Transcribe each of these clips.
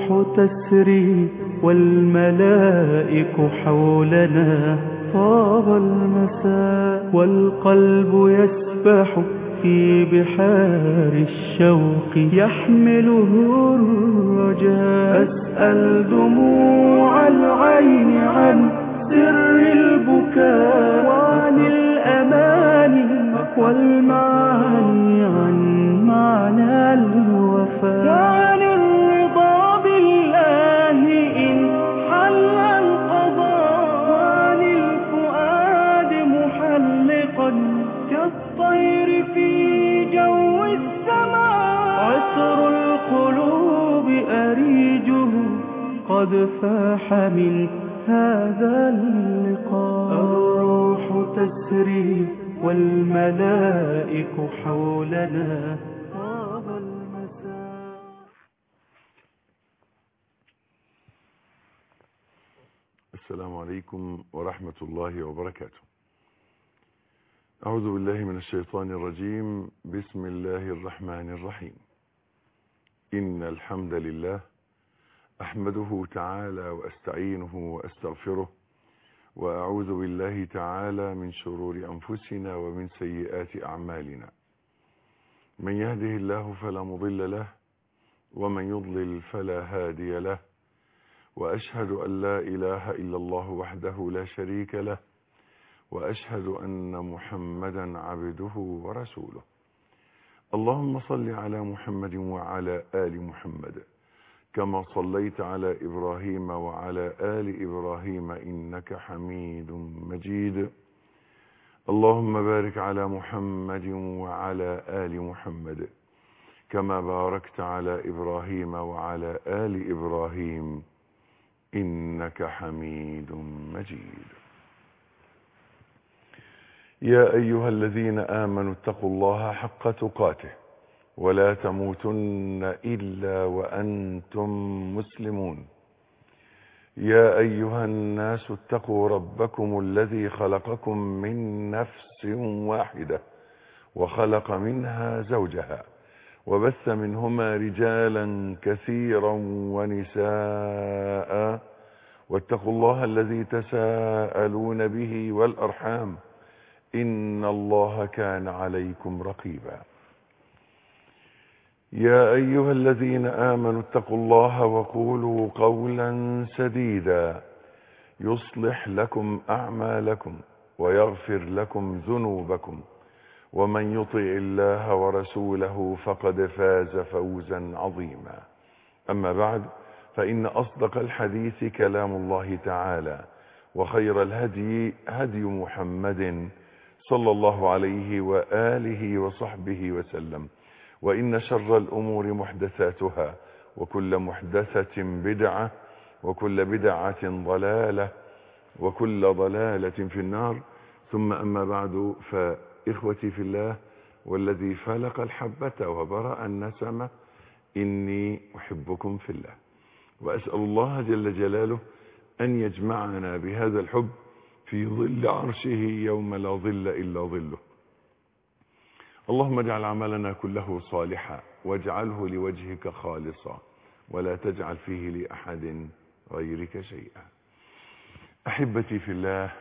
تسري والملائك حولنا، طاب المساء والقلب يسبح في بحار الشوق يحمله الرجاء. أسأل دموع العين عن سر البكاء، وعن الأماني والمعاني، عن معنى الوفاء، وعن الرضا بالله إن حل القضاء، وعن الفؤاد محلقا كالطير في جو السماء. عطر القلوب أريجه قد فاح من هذا اللقاء. الروح تسري والملائك حولنا، طاب المساء. السلام عليكم ورحمة الله وبركاته. أعوذ بالله من الشيطان الرجيم. بسم الله الرحمن الرحيم. إن الحمد لله أحمده تعالى وأستعينه وأستغفره، وأعوذ بالله تعالى من شرور أنفسنا ومن سيئات أعمالنا. من يهده الله فلا مضل له، ومن يضلل فلا هادي له، وأشهد أن لا إله إلا الله وحده لا شريك له، وأشهد أن محمدا عبده ورسوله. اللهم صل على محمد وعلى آل محمد كما صليت على إبراهيم وعلى آل إبراهيم إنك حميد مجيد. اللهم بارك على محمد وعلى آل محمد كما باركت على إبراهيم وعلى آل إبراهيم إنك حميد مجيد. يا أيها الذين آمنوا اتقوا الله حق تقاته ولا تموتن إلا وأنتم مسلمون. يا أيها الناس اتقوا ربكم الذي خلقكم من نفس واحدة وخلق منها زوجها وبث منهما رجالا كثيرا ونساء، واتقوا الله الذي تساءلون به والأرحام إن الله كان عليكم رقيبا. يا أيها الذين آمنوا اتقوا الله وقولوا قولا سديدا يصلح لكم أعمالكم ويغفر لكم ذنوبكم، ومن يطع الله ورسوله فقد فاز فوزا عظيما. أما بعد، فإن أصدق الحديث كلام الله تعالى، وخير الهدي هدي محمد صلى الله عليه وآله وصحبه وسلم، وإن شر الأمور محدثاتها، وكل محدثة بدعة، وكل بدعة ضلالة، وكل ضلالة في النار. ثم أما بعد، فإخوتي في الله والذي فلق الحبة وبرأ النسمة، إني أحبكم في الله، وأسأل الله جل جلاله أن يجمعنا بهذا الحب في ظل عرشه يوم لا ظل إلا ظله. اللهم اجعل عملنا كله صالحا، واجعله لوجهك خالصا، ولا تجعل فيه لأحد غيرك شيئا. أحبتي في الله،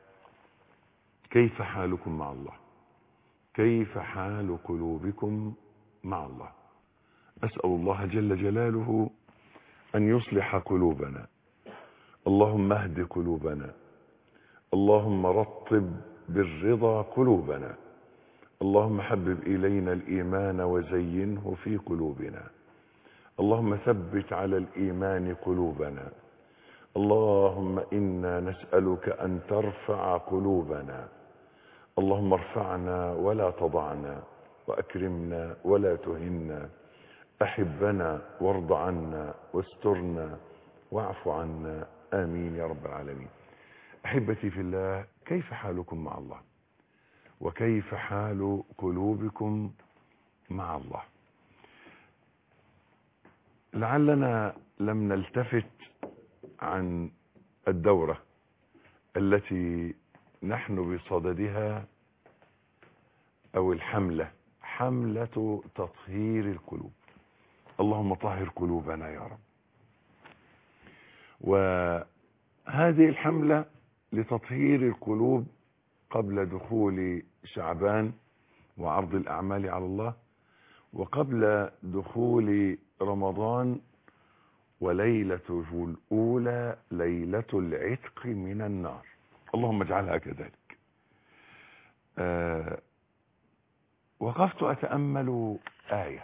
كيف حالكم مع الله؟ كيف حال قلوبكم مع الله؟ أسأل الله جل جلاله أن يصلح قلوبنا. اللهم اهد قلوبنا، اللهم رطب بالرضا قلوبنا، اللهم حبب إلينا الإيمان وزينه في قلوبنا، اللهم ثبت على الإيمان قلوبنا. اللهم إنا نسألك أن ترفع قلوبنا. اللهم ارفعنا ولا تضعنا، وأكرمنا ولا تهنا، أحبنا وارض عنا، واسترنا واعف عنا، آمين يا رب العالمين. أحبتي في الله، كيف حالكم مع الله؟ وكيف حال قلوبكم مع الله؟ لعلنا لم نلتفت عن الدورة التي نحن بصددها، أو الحملة، حملة تطهير القلوب. اللهم طهر قلوبنا يا رب، وهذه الحملة لتطهير القلوب قبل دخول شعبان وعرض الأعمال على الله، وقبل دخول رمضان، وليلته الأولى ليلة العتق من النار. اللهم اجعلها كذلك. وقفت أتأمل آية،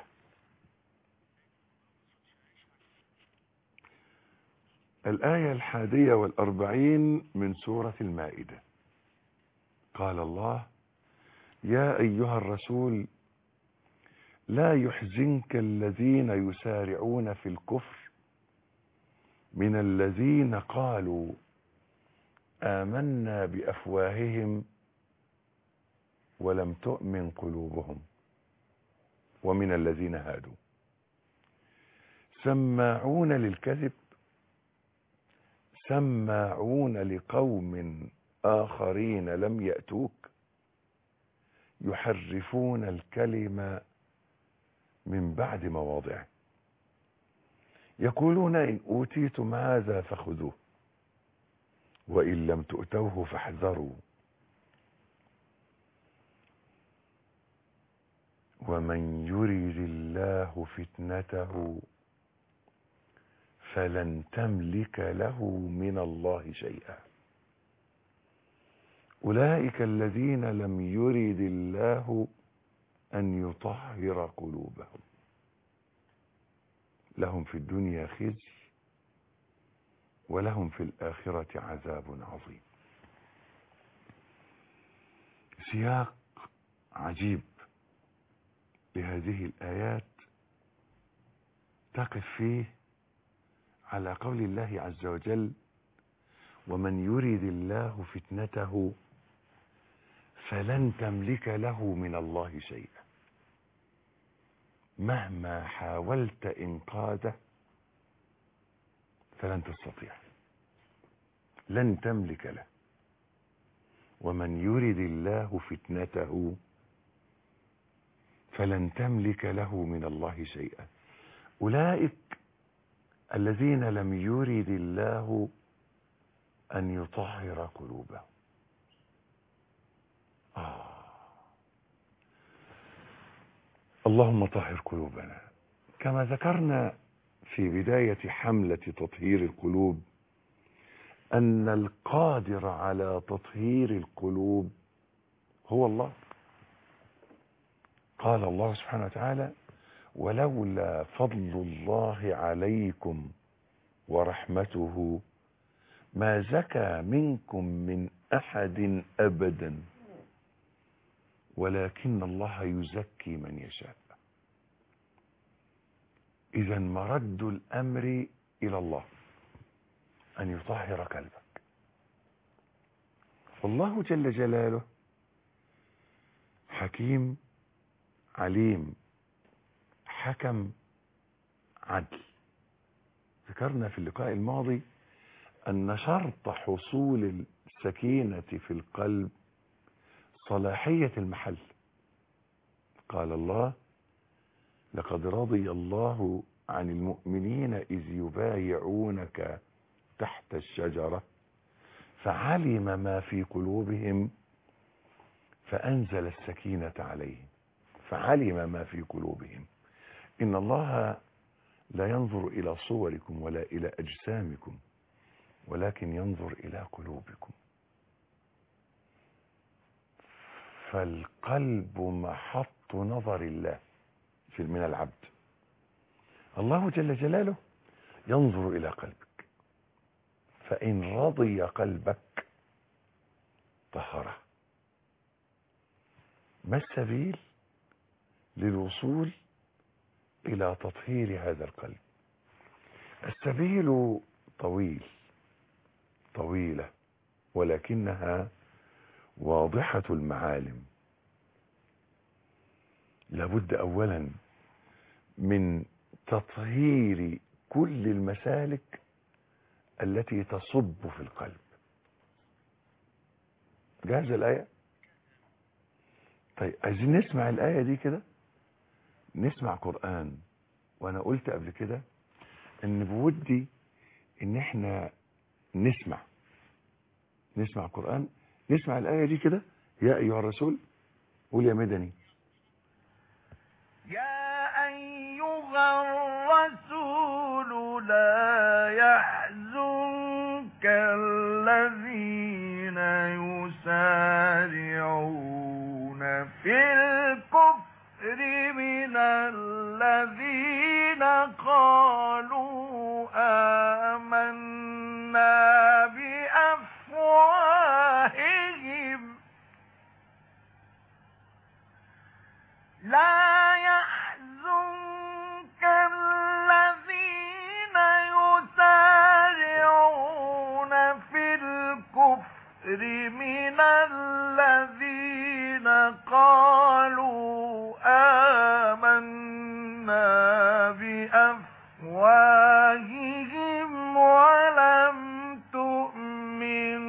الآية 41 من سورة المائدة. قال الله: يا أيها الرسول لا يحزنك الذين يسارعون في الكفر من الذين قالوا آمنا بأفواههم ولم تؤمن قلوبهم ومن الذين هادوا سماعون للكذب سماعون لقوم آخرين لم يأتوك يحرفون الكلم من بعد مواضعه يقولون إن أوتيتم هذا فخذوه وإن لم تؤتوه فاحذروا ومن يرد الله فتنته فلن تملك له من الله شيئا أولئك الذين لم يرد الله أن يطهر قلوبهم لهم في الدنيا خزي ولهم في الآخرة عذاب عظيم. سياق عجيب لهذه الآيات تقف فيه على قول الله عز وجل: ومن يرد الله فتنته فلن تملك له من الله شيئا. مهما حاولت إنقاذه فلن تستطيع، لن تملك له. ومن يرد الله فتنته فلن تملك له من الله شيئا. أولئك الذين لم يرد الله أن يطهر قلوبهم. اللهم طهر قلوبنا. كما ذكرنا في بداية حملة تطهير القلوب أن القادر على تطهير القلوب هو الله. قال الله سبحانه وتعالى: ولولا فضل الله عليكم ورحمته ما زكى منكم من أحد أبدا ولكن الله يزكي من يشاء. إذا مرد الأمر إلى الله أن يطهر قلبك. والله جل جلاله حكيم عليم حكم عدل. ذكرنا في اللقاء الماضي أن شرط حصول السكينة في القلب صلاحية المحل. قال الله: لقد رضي الله عن المؤمنين إذ يبايعونك تحت الشجرة فعلم ما في قلوبهم فأنزل السكينة عليهم. فعلم ما في قلوبهم. إن الله لا ينظر إلى صوركم ولا إلى أجسامكم ولكن ينظر إلى قلوبكم. فالقلب محط نظر الله من العبد. الله جل جلاله ينظر إلى قلبك، فإن رضي قلبك طهره. ما السبيل للوصول إلى تطهير هذا القلب؟ السبيل طويلة ولكنها واضحة المعالم. لابد أولا من تطهير كل المسالك التي تصب في القلب. جاهز الآية؟ طيب عايزين نسمع الآية دي كده، نسمع قرآن. وأنا قلت قبل كده إن بودي ان احنا نسمع القرآن، نسمع الآية دي كده. يا أيها الرسول، قول يا مدني. يا أيها الرسول لا يحزنك الذين يسارعون في الكفر من الذين قالوا آمنا بأفواههم لا يحزنك الذين يسارعون في الكفر من الذين قالوا آمنا بأفواههم ولم تؤمن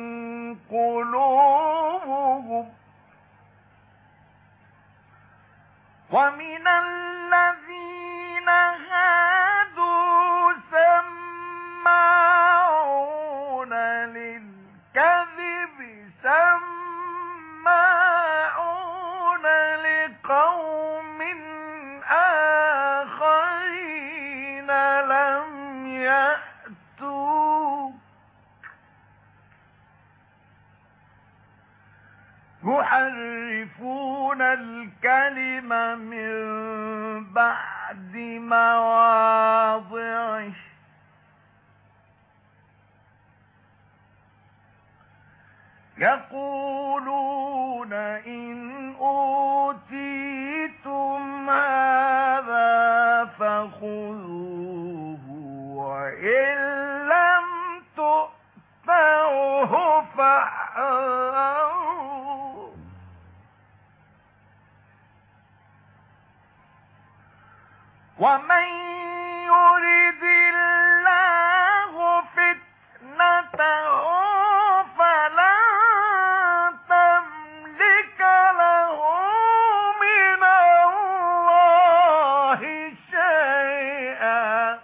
قلوبهم ومن الذين هادوا سماعون للكذب سماعون لقوم آخرين لم يأتوا يحرفون الكلم من بعد مواضعه يقولون إن أوتيتم هذا فخذوه وإن لم تؤتوه فاحذروا ومن يرد الله فتنته فلن تملك له من الله شيئا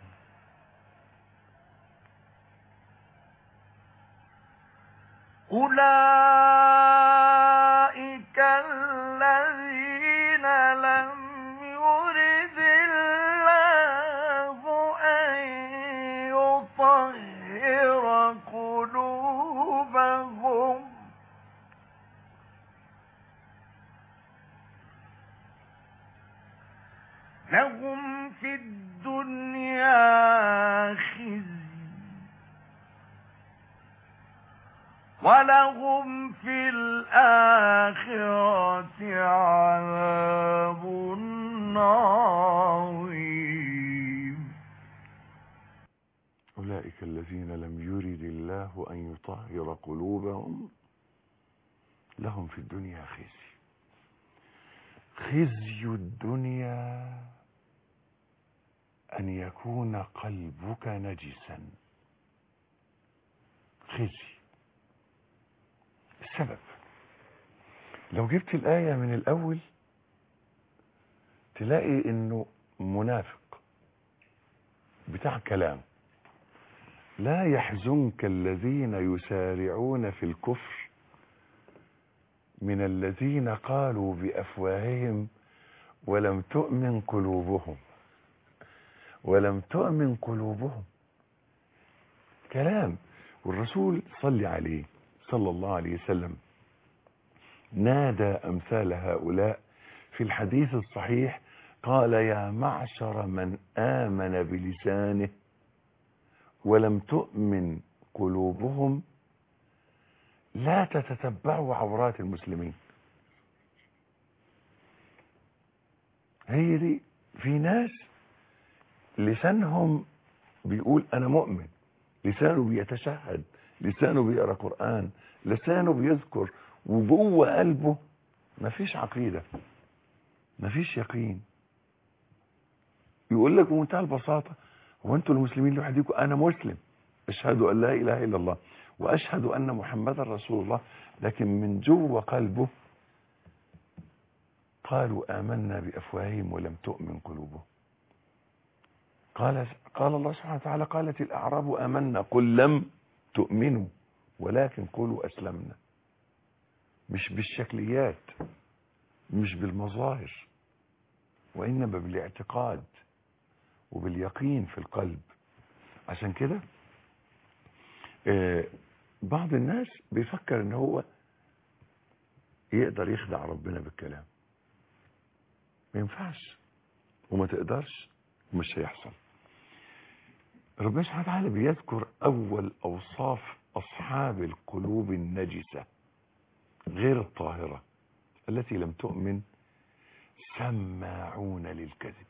أولئك الذين لم يرد الله أن يطهر قلوبهم لهم في الدنيا خزي ولهم في الآخرة عذاب عظيم أولئك الذين لم يرد الله أن يطهر قلوبهم لهم في الدنيا خزي. خزي الدنيا أن يكون قلبك نجسا. خزي. السبب لو جبت الآية من الأول تلاقي إنه منافق بتاع كلام. لا يحزنك الذين يسارعون في الكفر من الذين قالوا بأفواههم ولم تؤمن قلوبهم. ولم تؤمن قلوبهم كلام. والرسول صلى عليه صلى الله عليه وسلم نادى أمثال هؤلاء في الحديث الصحيح، قال يا معشر من آمن بلسانه ولم تؤمن قلوبهم لا تتتبعوا عورات المسلمين. هي دي. في ناس لسانهم بيقول أنا مؤمن، لسانه بيتشهد، لسانه بيقرأ قرآن، لسانه بيذكر، وجوه قلبه مفيش عقيدة، مفيش يقين. يقول لك بمنتهى البساطة هو انتوا المسلمين لوحدكم؟ أنا مسلم، أشهد أن لا إله إلا الله وأشهد أن محمدا رسول الله، لكن من جوه قلبه قالوا آمنا بأفواههم ولم تؤمن قلوبهم. قال الله سبحانه وتعالى: قالت الأعراب آمنا، قل لم تؤمنوا ولكن قولوا أسلمنا. مش بالشكليات، مش بالمظاهر، وإنما بالاعتقاد وباليقين في القلب. عشان كده بعض الناس بيفكر ان هو يقدر يخدع ربنا بالكلام. ما ينفعش وما تقدرش ومش هيحصل. ربنا سبحانه وتعالى بيذكر أول أوصاف أصحاب القلوب النجسة غير الطاهرة التي لم تؤمن: سماعون للكذب.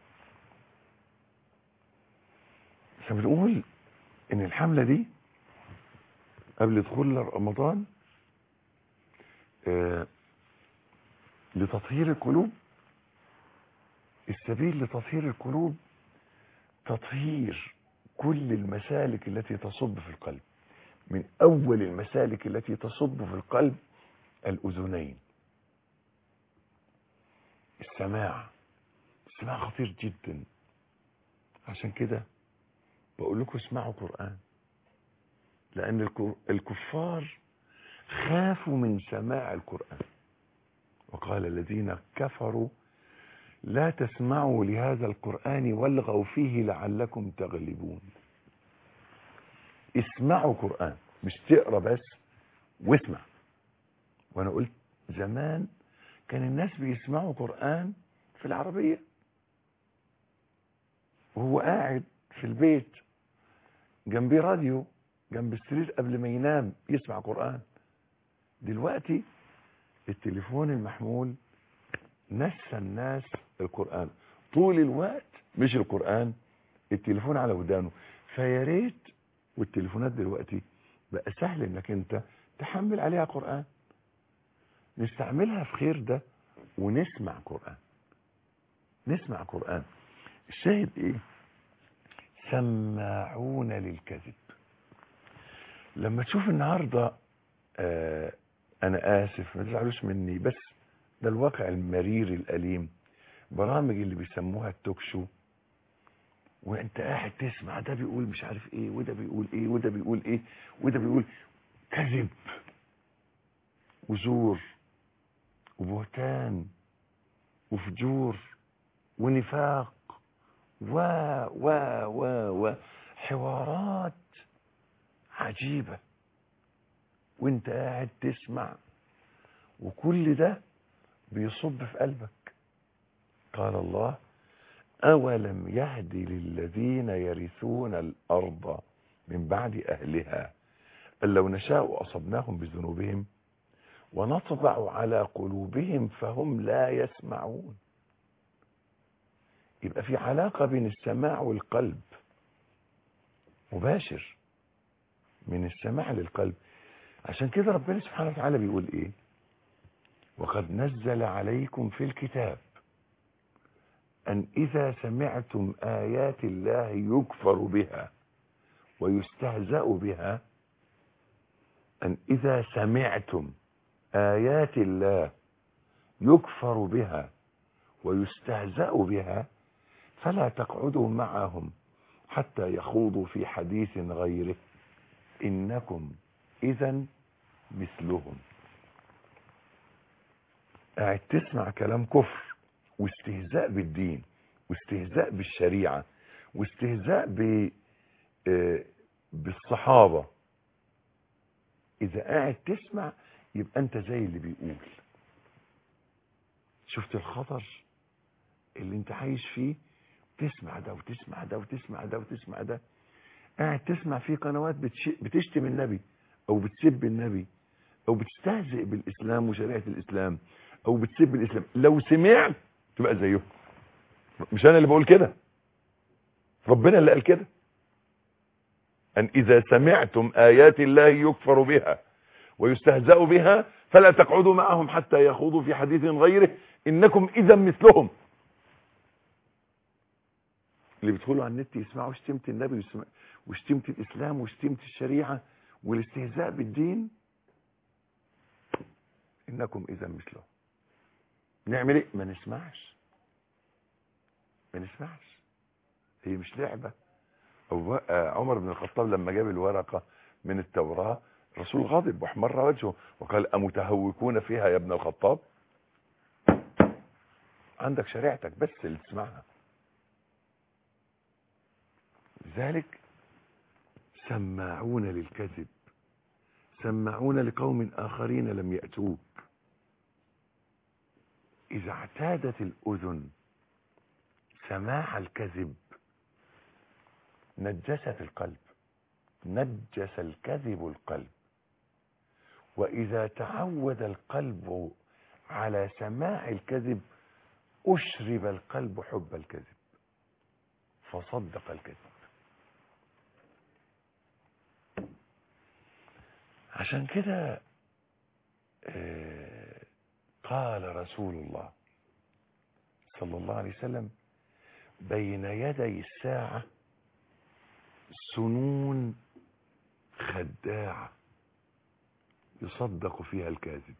فبنقول إن الحملة دي قبل دخول رمضان لتطهير القلوب. السبيل لتطهير القلوب تطهير كل المسالك التي تصب في القلب. من أول المسالك التي تصب في القلب الأذنين. السماع خطير جدا. عشان كده بقول لكم اسمعوا قرآن، لأن الكفار خافوا من سماع القرآن. وقال الذين كفروا لا تسمعوا لهذا القرآن والغوا فيه لعلكم تغلبون. اسمعوا قرآن، مش تقرأ بس، واسمع. وانا قلت زمان كان الناس بيسمعوا قرآن في العربية وهو قاعد في البيت جنبيه راديو جنب السرير قبل ما ينام يسمع قرآن. دلوقتي التليفون المحمول نسى الناس القرآن طول الوقت، مش القرآن، التليفون على ودانه. فيا ريت، والتليفونات دلوقتي بقى سهل انك انت تحمل عليها قرآن، نستعملها في خير ده ونسمع قرآن. نسمع قرآن. الشاهد ايه؟ سماعون للكذب. لما تشوف النهاردة انا اسف ما تزعلوش مني، بس ده الواقع المرير الأليم. برامج اللي بيسموها التوك شو، وانت قاعد تسمع ده بيقول مش عارف ايه، وده بيقول ايه، وده بيقول ايه، وده بيقول كذب وزور وبهتان وفجور ونفاق و حوارات عجيبة وانت قاعد تسمع، وكل ده بيصب في قلبك. قال الله: أولم يهد للذين يرثون الأرض من بعد أهلها أن لو نشاء أصبناهم بذنوبهم ونطبع على قلوبهم فهم لا يسمعون. يبقى في علاقة بين السماع والقلب مباشر، من السماع للقلب. عشان كده ربنا سبحانه وتعالى بيقول ايه؟ وقد نزل عليكم في الكتاب أن إذا سمعتم آيات الله يكفر بها ويستهزأ بها، أن إذا سمعتم آيات الله يكفر بها ويستهزأ بها فلا تقعدوا معهم حتى يخوضوا في حديث غيره إنكم إذن مثلهم. قاعد تسمع كلام كفر واستهزاء بالدين واستهزاء بالشريعة واستهزاء بالصحابة. إذا قاعد تسمع يبقى أنت زي اللي بيقول. شفت الخطر اللي أنت عايش فيه؟ تسمع ده وتسمع ده وتسمع ده وتسمع ده، قاعد تسمع فيه قنوات بتشتم النبي أو بتسب النبي أو بتستهزئ بالإسلام وشريعة الإسلام أو بتسب الإسلام. لو سمعت تبقى زيهم. مش أنا اللي بقول كده، ربنا اللي قال كده. أن إذا سمعتم آيات الله يكفر بها ويستهزأ بها فلا تقعدوا معهم حتى يخوضوا في حديث غيره إنكم إذا مثلهم. اللي بيدخلوا على النت يسمعوا شتيمة النبي وشتيمة الإسلام وشتيمة الشريعة والاستهزاء بالدين، إنكم إذا مثلهم. نعمل إيه؟ ما نسمعش. هي مش لعبة. أو عمر بن الخطاب لما جاب الورقة من التوراة الرسول غاضب واحمر وجهه وقال أمتهوكون فيها يا ابن الخطاب؟ عندك شريعتك بس اللي تسمعها. لذلك سماعون للكذب، سماعون لقوم آخرين لم يأتوك. إذا اعتادت الأذن سماع الكذب نجست القلب، نجس الكذب القلب. وإذا تعود القلب على سماع الكذب أشرب القلب حب الكذب فصدق الكذب. عشان كده قال رسول الله صلى الله عليه وسلم بين يدي الساعة سنون خداعة يصدق فيها الكاذب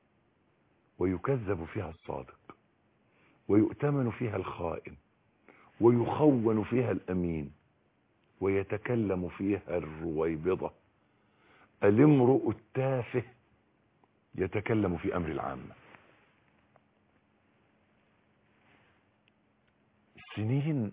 ويكذب فيها الصادق ويؤتمن فيها الخائن ويخون فيها الأمين ويتكلم فيها الرويبضة. الامرؤ التافه يتكلم في أمر العامة. السنين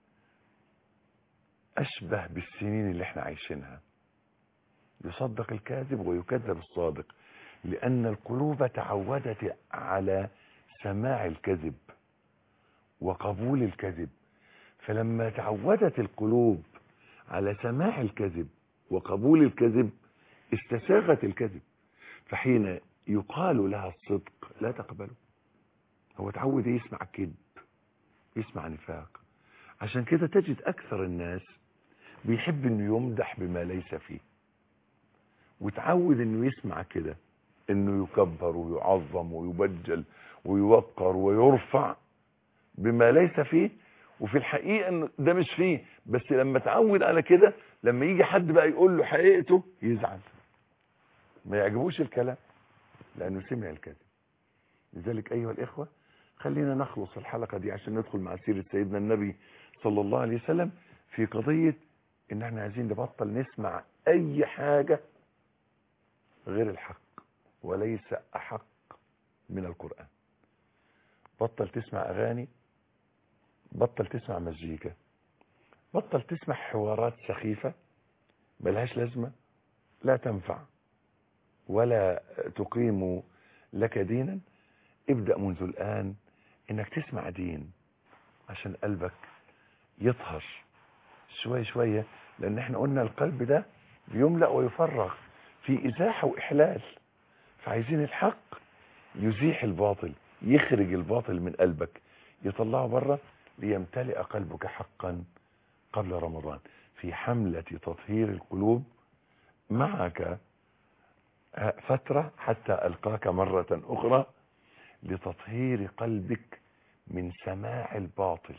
أشبه بالسنين اللي احنا عايشينها، يصدق الكاذب ويكذب الصادق، لأن القلوب تعودت على سماع الكذب وقبول الكذب. فلما تعودت القلوب على سماع الكذب وقبول الكذب استساغت الكذب، فحين يقال لها الصدق لا تقبله. هو تعود يسمع كذب، يسمع نفاق. عشان كده تجد أكثر الناس بيحب انه يمدح بما ليس فيه، وتعود انه يسمع كده انه يكبر ويعظم ويبجل ويوقر ويرفع بما ليس فيه، وفي الحقيقة انه ده مش فيه. بس لما تعود على كده لما يجي حد بقى يقول له حقيقته يزعل، ما يعجبوش الكلام لانه سمع الكذب. لذلك ايها الاخوة خلينا نخلص الحلقة دي عشان ندخل مع سيرة سيدنا النبي صلى الله عليه وسلم في قضية ان احنا عايزين نبطل نسمع اي حاجة غير الحق وليس احق من القرآن. بطل تسمع اغاني، بطل تسمع مزيكا، بطل تسمع حوارات سخيفة ملهاش لازمة لا تنفع ولا تقيم لك دينا. ابدأ منذ الآن انك تسمع دين عشان قلبك يطهر شوية شوية، لان احنا قلنا القلب ده بيملأ ويفرغ في ازاحة واحلال. فعايزين الحق يزيح الباطل، يخرج الباطل من قلبك، يطلعه بره ليمتلئ قلبك حقا قبل رمضان. في حملة تطهير القلوب معك فترة حتى ألقاك مرة أخرى لتطهير قلبك من سماع الباطل.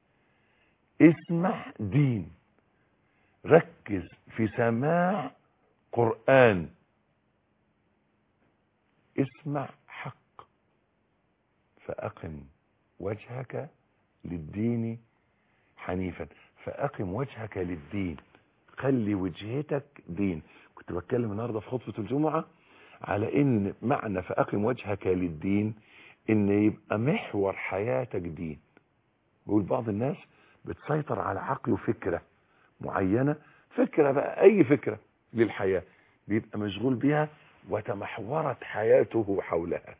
اسمع دين، ركز في سماع قرآن، اسمع حق. فأقم وجهك للدين حنيفا، فأقم وجهك للدين، خلي وجهتك دين. كنت بتكلم النهارده في خطبة الجمعة على ان معنى فأقم وجهك للدين ان يبقى محور حياتك دين. بقول بعض الناس بتسيطر على عقله فكرة معينة، فكرة بقى اي فكرة للحياة بيبقى مشغول بيها وتمحورت حياته حولها.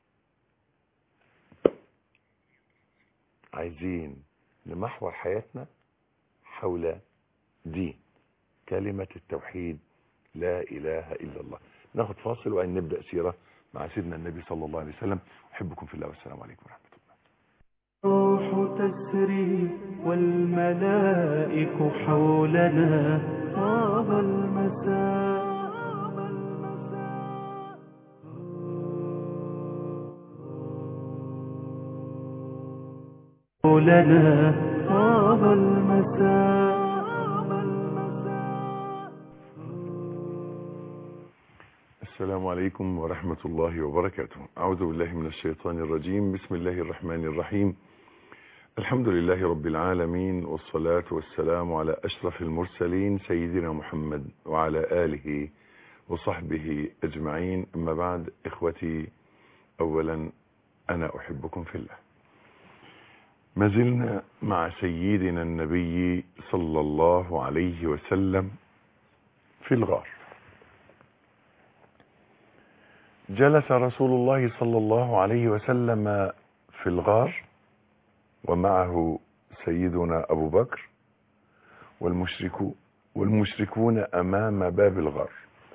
عايزين نمحور حياتنا حول دين كلمة التوحيد لا إله إلا الله. ناخد فاصل وأن نبدأ سيرة مع سيدنا النبي صلى الله عليه وسلم. أحبكم في الله والسلام عليكم ورحمة الله. الروح تسري والملائك حولنا طاب المساء حولنا طاب المساء. السلام عليكم ورحمة الله وبركاته. أعوذ بالله من الشيطان الرجيم. بسم الله الرحمن الرحيم. الحمد لله رب العالمين، والصلاة والسلام على أشرف المرسلين سيدنا محمد وعلى آله وصحبه أجمعين. أما بعد، إخوتي، أولا أنا أحبكم في الله. ما زلنا مع سيدنا النبي صلى الله عليه وسلم في الغار. جلس رسول الله صلى الله عليه وسلم في الغار ومعه سيدنا أبو بكر والمشركون أمام باب الغار.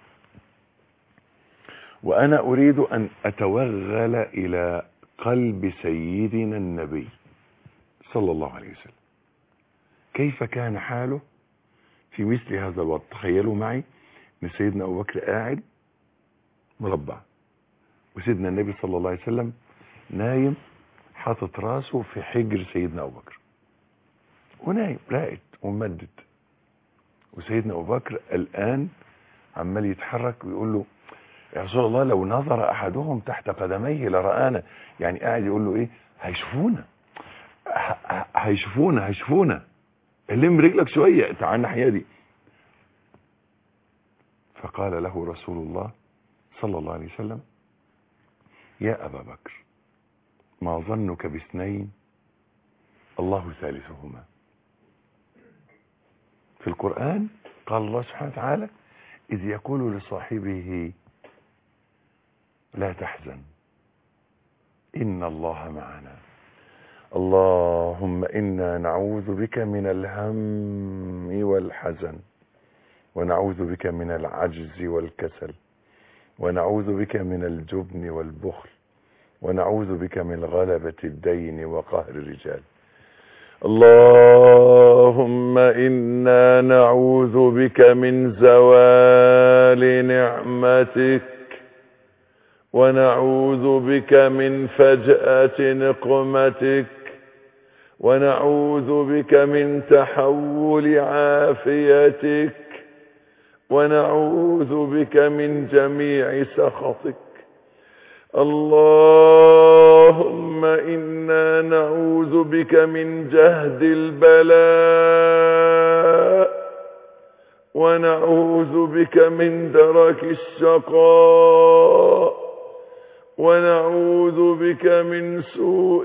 وأنا أريد أن أتوغل إلى قلب سيدنا النبي صلى الله عليه وسلم. كيف كان حاله في مثل هذا الوقت؟ تخيلوا معي أن سيدنا أبو بكر قاعد مربع، وسيدنا النبي صلى الله عليه وسلم نايم حاطط راسه في حجر سيدنا أبو بكر، ونايم راقد وممدد، وسيدنا أبو بكر الآن عمال يتحرك ويقول له: يا رسول الله، لو نظر أحدهم تحت قدميه لرآنا. يعني قاعد يقول له إيه؟ هيشوفونا، لم رجلك شوية، تعال الناحية دي. فقال له رسول الله صلى الله عليه وسلم: يا أبا بكر، ما ظنك باثنين الله ثالثهما. في القرآن قال الله سبحانه وتعالى: إذ يقول لصاحبه لا تحزن إن الله معنا. اللهم إنا نعوذ بك من الهم والحزن، ونعوذ بك من العجز والكسل، ونعوذ بك من الجبن والبخل، ونعوذ بك من غلبة الدين وقهر الرجال. اللهم إنا نعوذ بك من زوال نعمتك، ونعوذ بك من فجأة نقمتك، ونعوذ بك من تحول عافيتك، ونعوذ بك من جميع سخطك. اللهم إنا نعوذ بك من جهد البلاء، ونعوذ بك من درك الشقاء، ونعوذ بك من سوء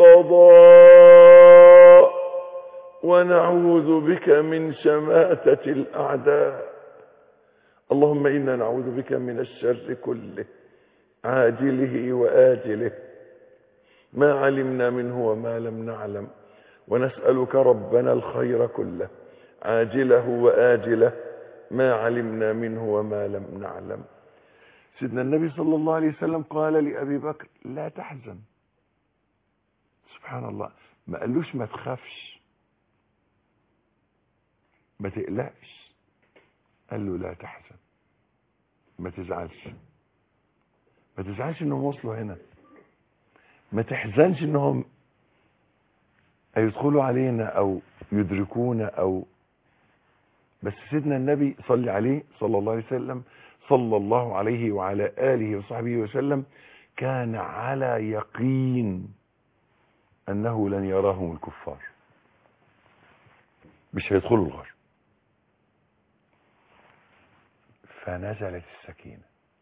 القضاء، ونعوذ بك من شماتة الأعداء. اللهم إنا نعوذ بك من الشر كله عاجله وآجله، ما علمنا منه وما لم نعلم، ونسألك ربنا الخير كله عاجله وآجله، ما علمنا منه وما لم نعلم. سيدنا النبي صلى الله عليه وسلم قال لأبي بكر: لا تحزن. سبحان الله، ما قالوش ما تخافش، ما تقلقش، قال له لا تحزن، ما تزعلش. ما تزعلش انهم وصلوا هنا، ما تحزنش انهم هيدخلوا علينا او يدركونا او. بس سيدنا النبي صلى عليه صلى الله عليه وسلم، صلى الله عليه وعلى آله وصحبه وسلم، كان على يقين أنه لن يراهم الكفار، مش هيدخلوا الغار. فنزلت السكينة.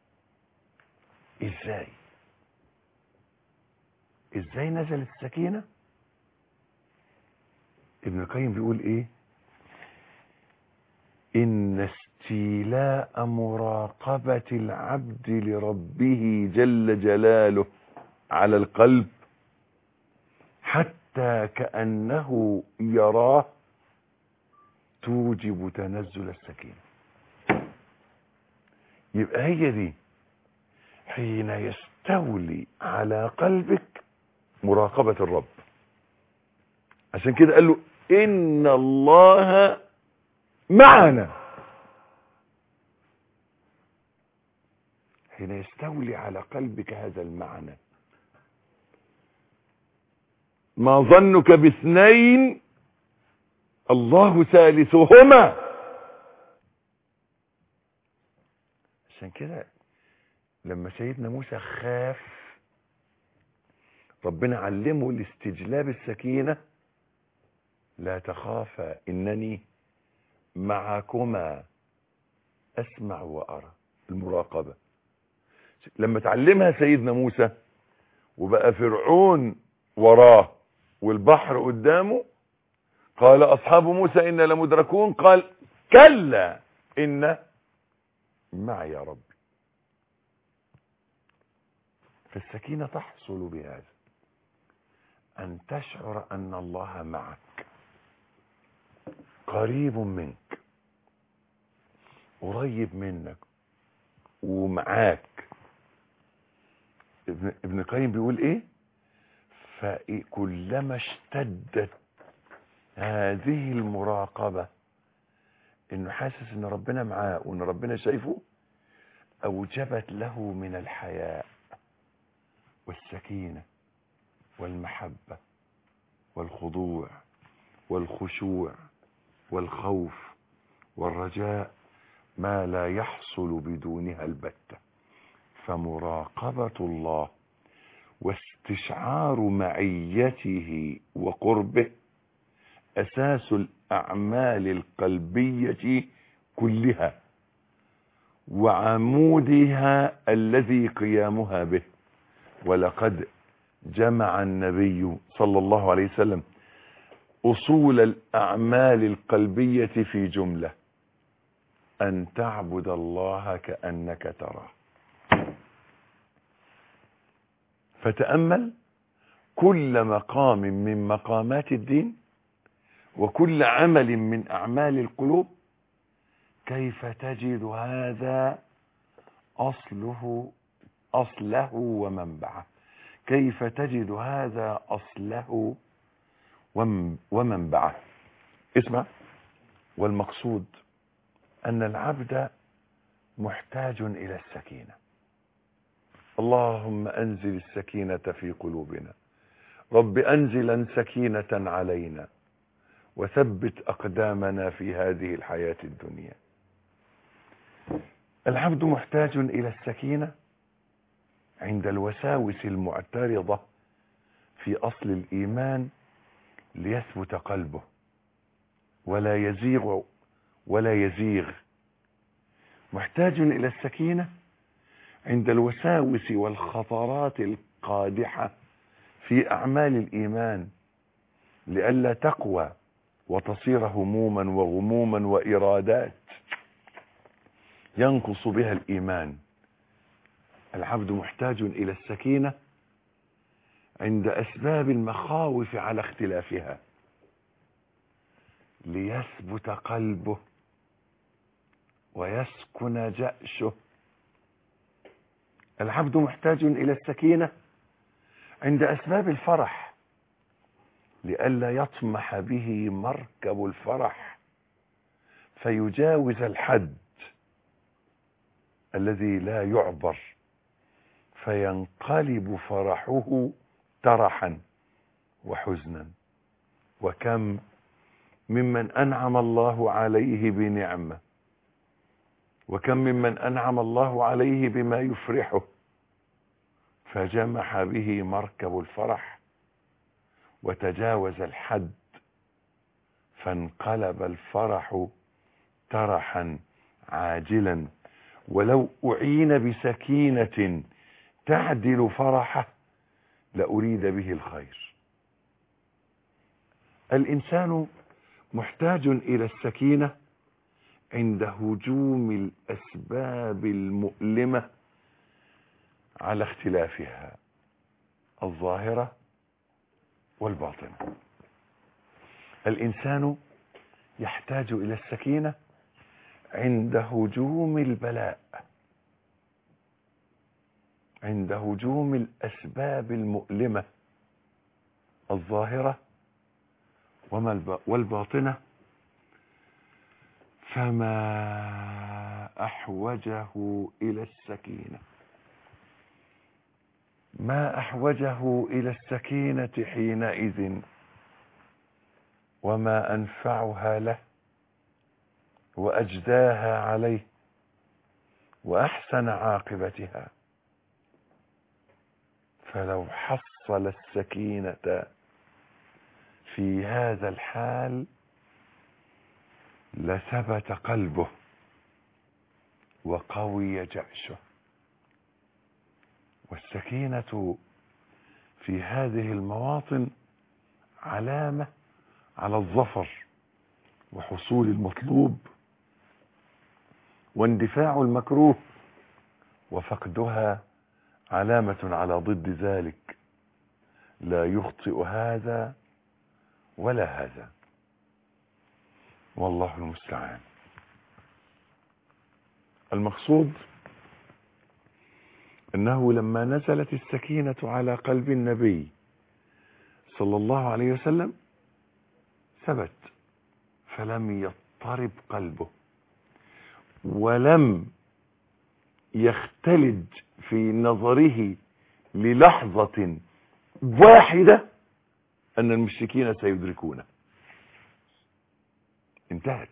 ازاي نزلت السكينة؟ ابن القيم بيقول ايه؟ إن استيلاء مراقبة العبد لربه جل جلاله على القلب حتى كأنه يراه توجب تنزل السكينة. يبقى هي دي، حين يستولي على قلبك مراقبة الرب. عشان كده قال له: إن الله معنا. حين يستولي على قلبك هذا المعنى: ما ظنك باثنين الله ثالثهما. عشان كده لما سيدنا موسى خاف، ربنا علمه الاستجلاب السكينة لا تخافا إنني معكما أسمع وأرى. المراقبة لما تعلمها سيدنا موسى وبقى فرعون وراه والبحر قدامه، قال أصحاب موسى إنا لمدركون، قال كلا إن معي يا ربي. فالسكينة تحصل بهذا، أن تشعر أن الله معك، قريب منك، قريب منك ومعاك. ابن القيم بيقول ايه؟ فكلما اشتدت هذه المراقبة، انه حاسس ان ربنا معاه وان ربنا شايفه، اوجبت له من الحياء والسكينة والمحبة والخضوع والخشوع والخوف والرجاء ما لا يحصل بدونها البتة. فمراقبة الله واستشعار معيته وقربه أساس الأعمال القلبية كلها وعمودها الذي قيامها به. ولقد جمع النبي صلى الله عليه وسلم أصول الأعمال القلبية في جملة: أن تعبد الله كأنك تراه. فتأمل كل مقام من مقامات الدين وكل عمل من أعمال القلوب، كيف تجد هذا أصله ومنبعه، كيف تجد هذا أصله ومنبعه. اسمع، والمقصود أن العبد محتاج إلى السكينة. اللهم أنزل السكينة في قلوبنا، رب أنزلا سكينة علينا وثبت أقدامنا في هذه الحياة الدنيا. العبد محتاج إلى السكينة عند الوساوس المعترضة في أصل الإيمان ليثبت قلبه ولا يزيغ. محتاج إلى السكينة عند الوساوس والخطرات القادحة في أعمال الإيمان لئلا تقوى وتصير هموما وغموما وإرادات ينقص بها الإيمان. العبد محتاج إلى السكينة عند أسباب المخاوف على اختلافها ليثبت قلبه ويسكن جأشه. العبد محتاج إلى السكينة عند أسباب الفرح لئلا يطمح به مركب الفرح فيجاوز الحد الذي لا يعبر، فينقلب فرحه ترحا وحزنا. وكم ممن أنعم الله عليه بنعمة، وكم ممن أنعم الله عليه بما يفرحه فجمح به مركب الفرح وتجاوز الحد فانقلب الفرح ترحا عاجلا. ولو أعين بسكينة تعدل فرحه لأريد به الخير. الإنسان محتاج إلى السكينة عند هجوم الأسباب المؤلمة على اختلافها الظاهرة والباطنة. الإنسان يحتاج إلى السكينة عند هجوم البلاء، عند هجوم الأسباب المؤلمة الظاهرة والباطنة. فما أحوجه إلى السكينة، ما أحوجه إلى السكينة حينئذ، وما أنفعها له وأجداها عليه وأحسن عاقبتها. فلو حصل السكينة في هذا الحال لثبت قلبه وقوي جأشه. والسكينة في هذه المواطن علامة على الظفر وحصول المطلوب واندفاع المكروه، وفقدها علامة على ضد ذلك. لا يخطئ هذا ولا هذا، والله المستعان. المقصود أنه لما نزلت السكينة على قلب النبي صلى الله عليه وسلم ثبت، فلم يضطرب قلبه ولم يختلج في نظره للحظة واحدة أن المشركين سيدركونه. انتهت.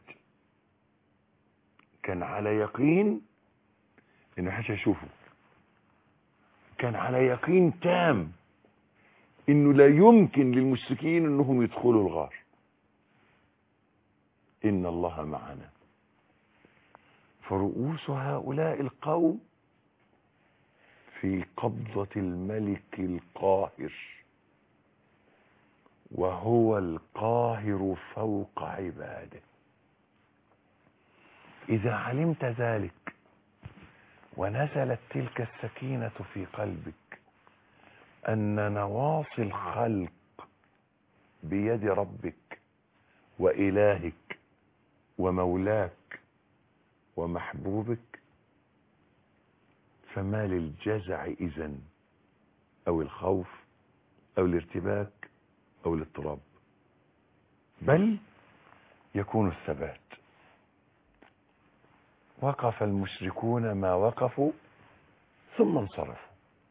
كان على يقين انه محدش هيشوفه، كان على يقين تام انه لا يمكن للمشركين انهم يدخلوا الغار. ان الله معنا. فرؤوس هؤلاء القوم في قبضة الملك القاهر، وهو القاهر فوق عباده. إذا علمت ذلك ونزلت تلك السكينة في قلبك أن نواصي الخلق بيد ربك وإلهك ومولاك ومحبوبك، فما للجزع إذن أو الخوف أو الارتباك أو الاضطراب، بل يكون الثبات. وقف المشركون ما وقفوا ثم انصرفوا،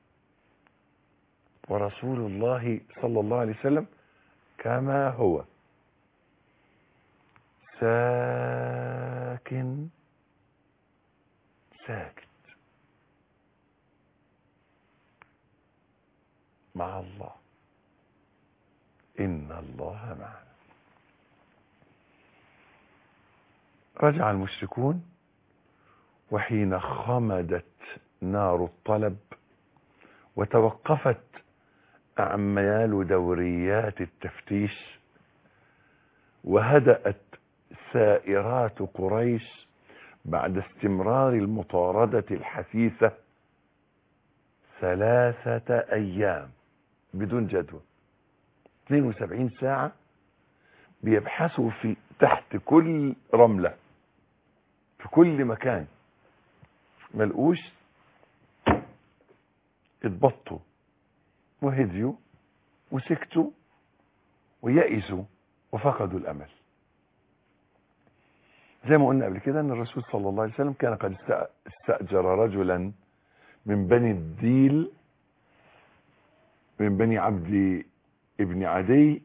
ورسول الله صلى الله عليه وسلم كما هو ساكن ساكت مع الله. إن الله معنا. رجع المشركون، وحين خمدت نار الطلب وتوقفت أعمال دوريات التفتيش وهدأت سائرات قريش بعد استمرار المطاردة الحثيثة 3 أيام بدون جدوى، 72 ساعة بيبحثوا في تحت كل رملة في كل مكان، ملقوش، اتبطوا وهديوا وسكتوا ويأسوا وفقدوا الأمل. زي ما قلنا قبل كده ان الرسول صلى الله عليه وسلم كان قد استأجر رجلا من بني الديل من بني عبد ابن عدي،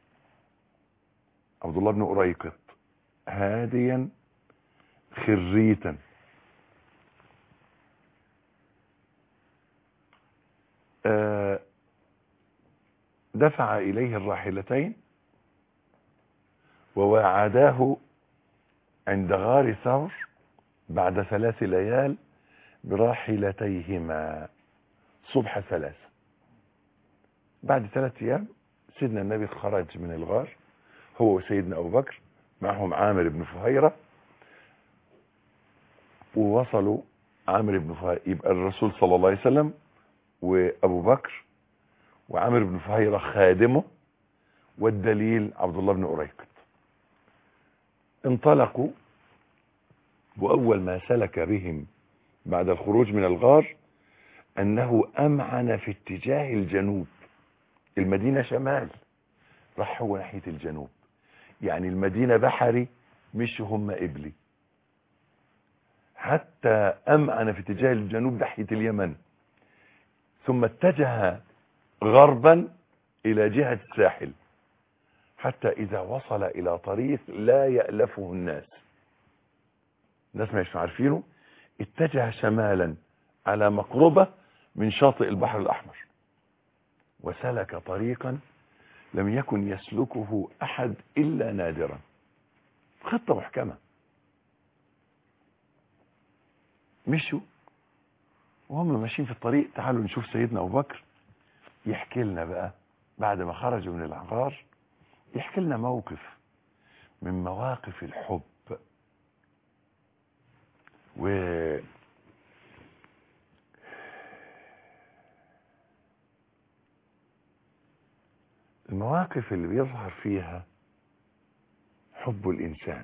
عبد الله بن أريقط، هاديا خريتا دفع إليه الراحلتين وواعداه عند غار ثور بعد 3 ليال براحلتيهما صبح 3. بعد 3 أيام سيدنا النبي خرج من الغار هو وسيدنا أبو بكر، معهم عامر بن فهيرة، ووصلوا عامر بن فهيرة، يبقى الرسول صلى الله عليه وسلم وأبو بكر وعامر بن فهيرة خادمه، والدليل عبد الله بن أريقط. انطلقوا، وأول ما سلك بهم بعد الخروج من الغار أنه أمعن في اتجاه الجنوب. المدينة شمال، راح هو ناحية الجنوب، يعني المدينة بحري مش هم قبلي، حتى أمعن في اتجاه الجنوب ناحية اليمن، ثم اتجه غربا إلى جهة الساحل، حتى إذا وصل إلى طريق لا يألفه الناس مش عارفينه، اتجه شمالا على مقربة من شاطئ البحر الأحمر، وسلك طريقا لم يكن يسلكه أحد إلا نادرا. خطة محكمة. مشوا وهم ماشيين في الطريق. تعالوا نشوف سيدنا أبو بكر يحكي لنا بقى بعد ما خرجوا من الغار، يحكي لنا موقف من مواقف الحب. المواقف اللي بيظهر فيها حب الإنسان.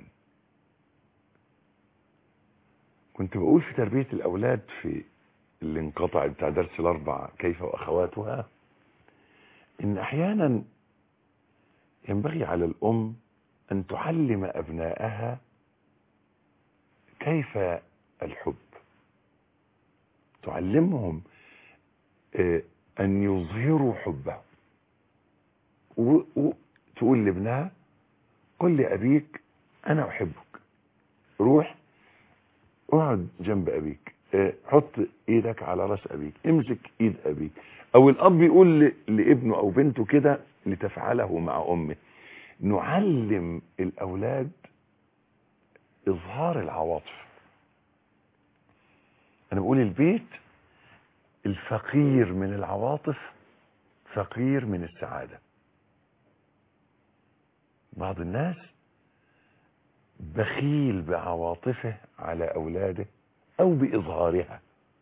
كنت بقول في تربية الأولاد في اللي انقطع بتاع درس الأربع كيف وأخواتها، إن أحيانا ينبغي على الأم أن تعلم أبنائها كيف الحب، تعلمهم أن يظهروا حبه، وتقول لابنها قل لأبيك أنا أحبك، روح اقعد جنب أبيك، حط إيدك على رأس أبيك، امسك إيد أبيك. أو الأب يقول لابنه أو بنته كده لتفعله مع أمه. نعلم الأولاد إظهار العواطف. أنا بقول البيت الفقير من العواطف فقير من السعادة. بعض الناس بخيل بعواطفه على أولاده أو بإظهارها.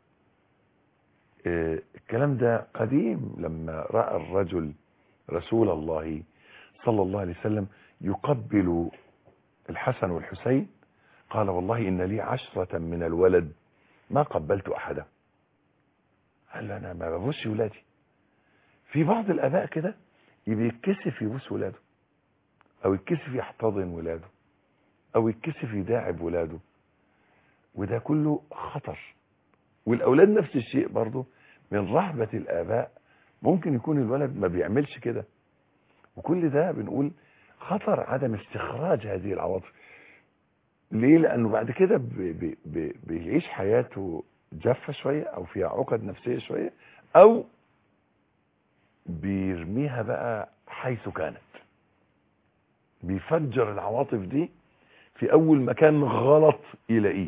الكلام ده قديم. لما رأى الرجل رسول الله صلى الله عليه وسلم يقبل الحسن والحسين قال والله إن لي 10 من الولد ما قبلت أحدا. قال أنا ما ببوسش ولادي. في بعض الآباء كده يتكسف يبوس ولاده، أو يتكسف يحتضن ولاده، أو يتكسف يداعب ولاده، وده كله خطر. والأولاد نفس الشيء برضو. من رحبة الآباء ممكن يكون الولد ما بيعملش كده، وكل ده بنقول خطر عدم استخراج هذه العواطف. ليه؟ لأنه بعد كده بيعيش حياته جافة شوية أو فيها عقد نفسية شوية، أو بيرميها بقى حيث كانت، بيفجر العواطف دي في أول مكان غلط يلاقيه.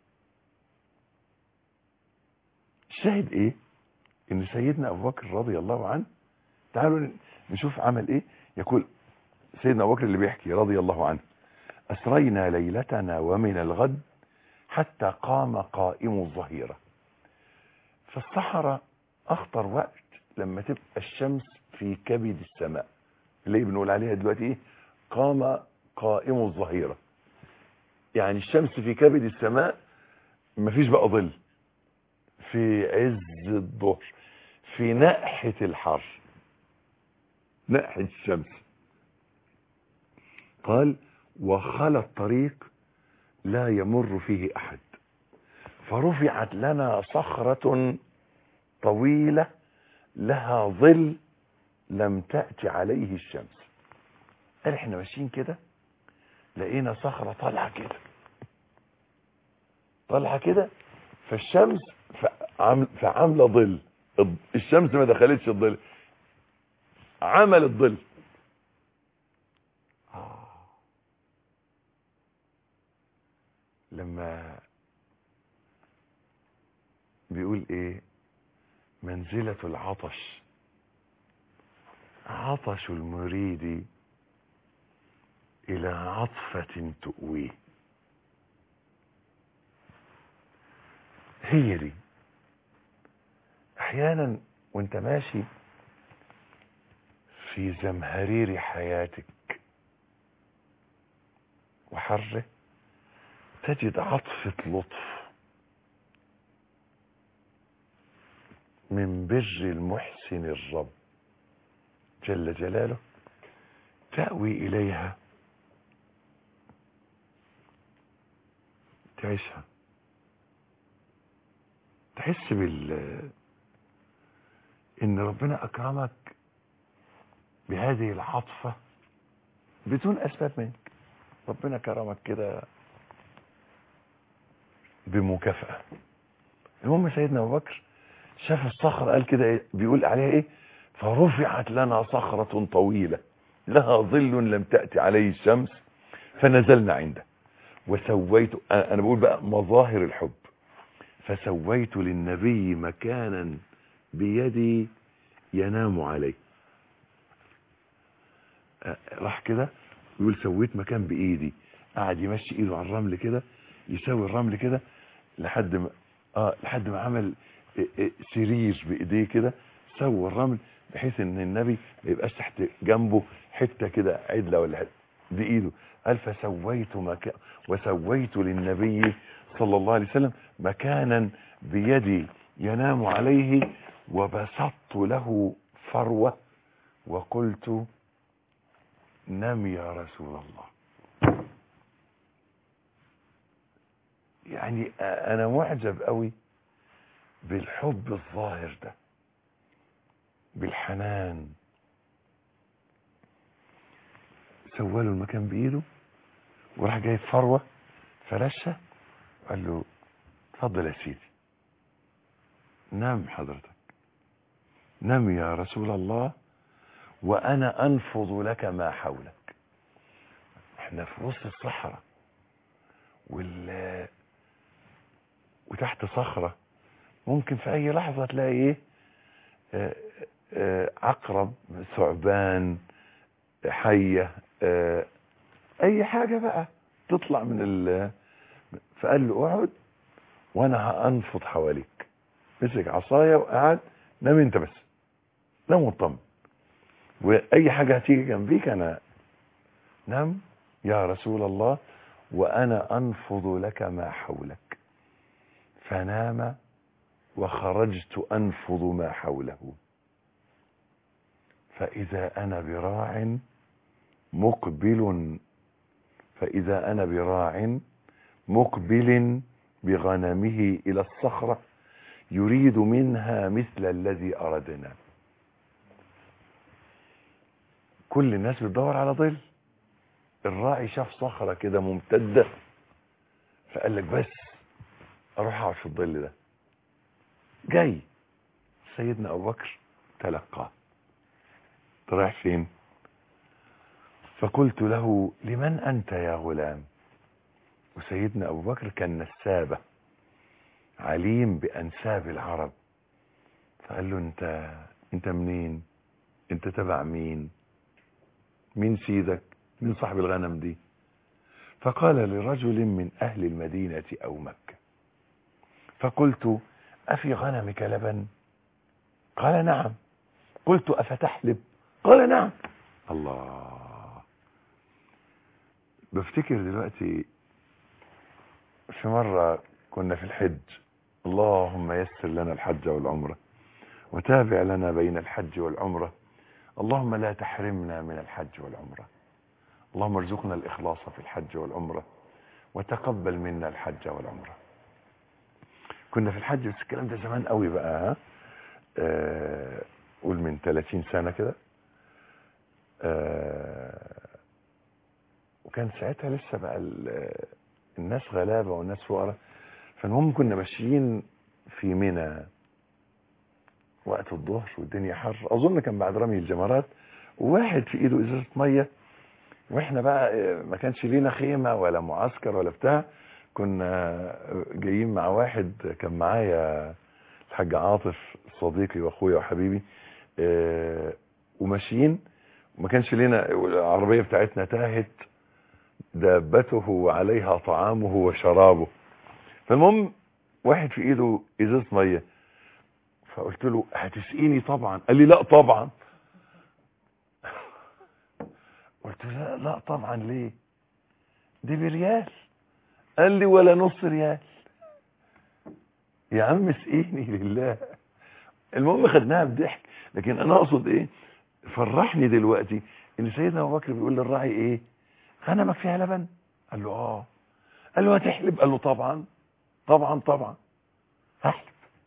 الشاهد إيه؟ إن سيدنا أبو بكر رضي الله عنه، تعالوا نشوف عمل إيه. يقول سيدنا أبو بكر اللي بيحكي رضي الله عنه: أسرينا ليلتنا ومن الغد حتى قام قائم الظهيرة. فالصحراء أخطر وقت لما تبقى الشمس في كبد السماء، اللي بنقول عليها دلوقتي إيه؟ قام قائم الظهيرة. يعني الشمس في كبد السماء، مفيش بقى ظل، في عز الظهر، في ناحية الحر، ناحية الشمس. قال: وخلى الطريق لا يمر فيه أحد، فرفعت لنا صخرة طويلة لها ظل لم تأتي عليه الشمس. قال احنا ماشيين كده لقينا صخرة طالعة كده فالشمس فعاملة ظل. الشمس ما دخلتش الظل، عملت ظل. لما بيقول ايه؟ منزلة العطش، عطش المريد الى عطفة تؤويه. هي دي. احيانا وانت ماشي في زمهرير حياتك وحره تجد عطفة لطف من بر المحسن الرب جل جلاله تأوي إليها تعيشها، تحس إن ربنا أكرمك بهذه العطفة بدون أسباب منك. ربنا كرمك كده بمكافأة. المهم سيدنا أبو بكر شاف الصخرة قال كده إيه؟ بيقول عليها إيه؟ فرفعت لنا صخرة طويلة لها ظل لم تأتي عليه الشمس فنزلنا عنده وسويت، أنا بقول بقى مظاهر الحب، فسويت للنبي مكانا بيدي ينام عليه. راح كده يقول سويت مكان بإيدي، قعد يمشي إيده على الرمل كده، يسوي الرمل كده لحد ما عمل سرير بإيديه كده، سوى الرمل بحيث ان النبي ما يبقاش تحت جنبه حته كده عدله ولا حته بايده. قال وسويت للنبي صلى الله عليه وسلم مكانا بيدي ينام عليه وبسطت له فروه وقلت نم يا رسول الله. يعني انا معجب قوي بالحب الظاهر ده، بالحنان. سواله المكان بايده وراح جايب فروه فرشها وقال له اتفضل يا سيدي نام حضرتك، نم يا رسول الله وانا انفض لك ما حولك. احنا في وسط الصحراء وتحت صخرة ممكن في اي لحظة تلاقي عقرب، ثعبان، حية، اي حاجة بقى تطلع فقال له اقعد وانا هانفض حواليك. مسك عصاية وقعد نام انت بس، نام وطمن، واي حاجة هتيجي جنبيك انا نام يا رسول الله وانا انفض لك ما حولك. فنام وخرجت انفض ما حوله فاذا انا براع مقبل بغنمه الى الصخرة يريد منها مثل الذي اردنا. كل الناس بتدور على ظل، الراعي شاف صخرة كده ممتدة فقال لك بس اروح اقعد في الظل ده. جاي سيدنا ابو بكر تلقاه، رايح فين؟ فقلت له لمن انت يا غلام؟ وسيدنا ابو بكر كان نسابة عليم بانساب العرب، فقال له انت منين؟ انت تبع مين سيدك؟ مين صاحب الغنم دي؟ فقال لرجل من اهل المدينة او مكة. فقلت افي غنمك لبن؟ قال نعم. قلت افتحلب؟ قال نعم. الله، بفتكر دلوقتي في مرة كنا في الحج، اللهم يسر لنا الحج والعمرة وتابع لنا بين الحج والعمرة، اللهم لا تحرمنا من الحج والعمرة، اللهم ارزقنا الإخلاص في الحج والعمرة وتقبل منا الحج والعمرة. كنا في الحج، بس الكلام ده زمان قوي بقى، قول من 30 سنة كده، وكان ساعتها لسه بقى الناس غلابة والناس فقراء. فالمهم كنا ماشيين في منى وقت الظهر والدنيا حر، اظن كان بعد رمي الجمرات، وواحد في ايده ازازة مية، واحنا بقى ما كانش لينا خيمة ولا معسكر ولا بتاع، كنا جايين مع واحد كان معايا الحاج عاطف صديقي واخويا وحبيبي، وماشيين وما كانش لينا، العربية بتاعتنا تاهت، دابته وعليها طعامه وشرابه. فالمهم واحد في ايده ازازة مية، فقلت له هتسقيني طبعا؟ قال لي لا طبعا. قلت له لا طبعا ليه؟ دي بريال. قال لي ولا نص ريال يا عم اسقيني لله. المهم خدناها بضحك، لكن انا اقصد ايه، فرحني دلوقتي ان سيدنا ابو بكر بيقول للراعي ايه، غنمك فيها لبن؟ قال له اه. قال له هتحلب؟ قال له طبعا طبعا طبعا هحلب.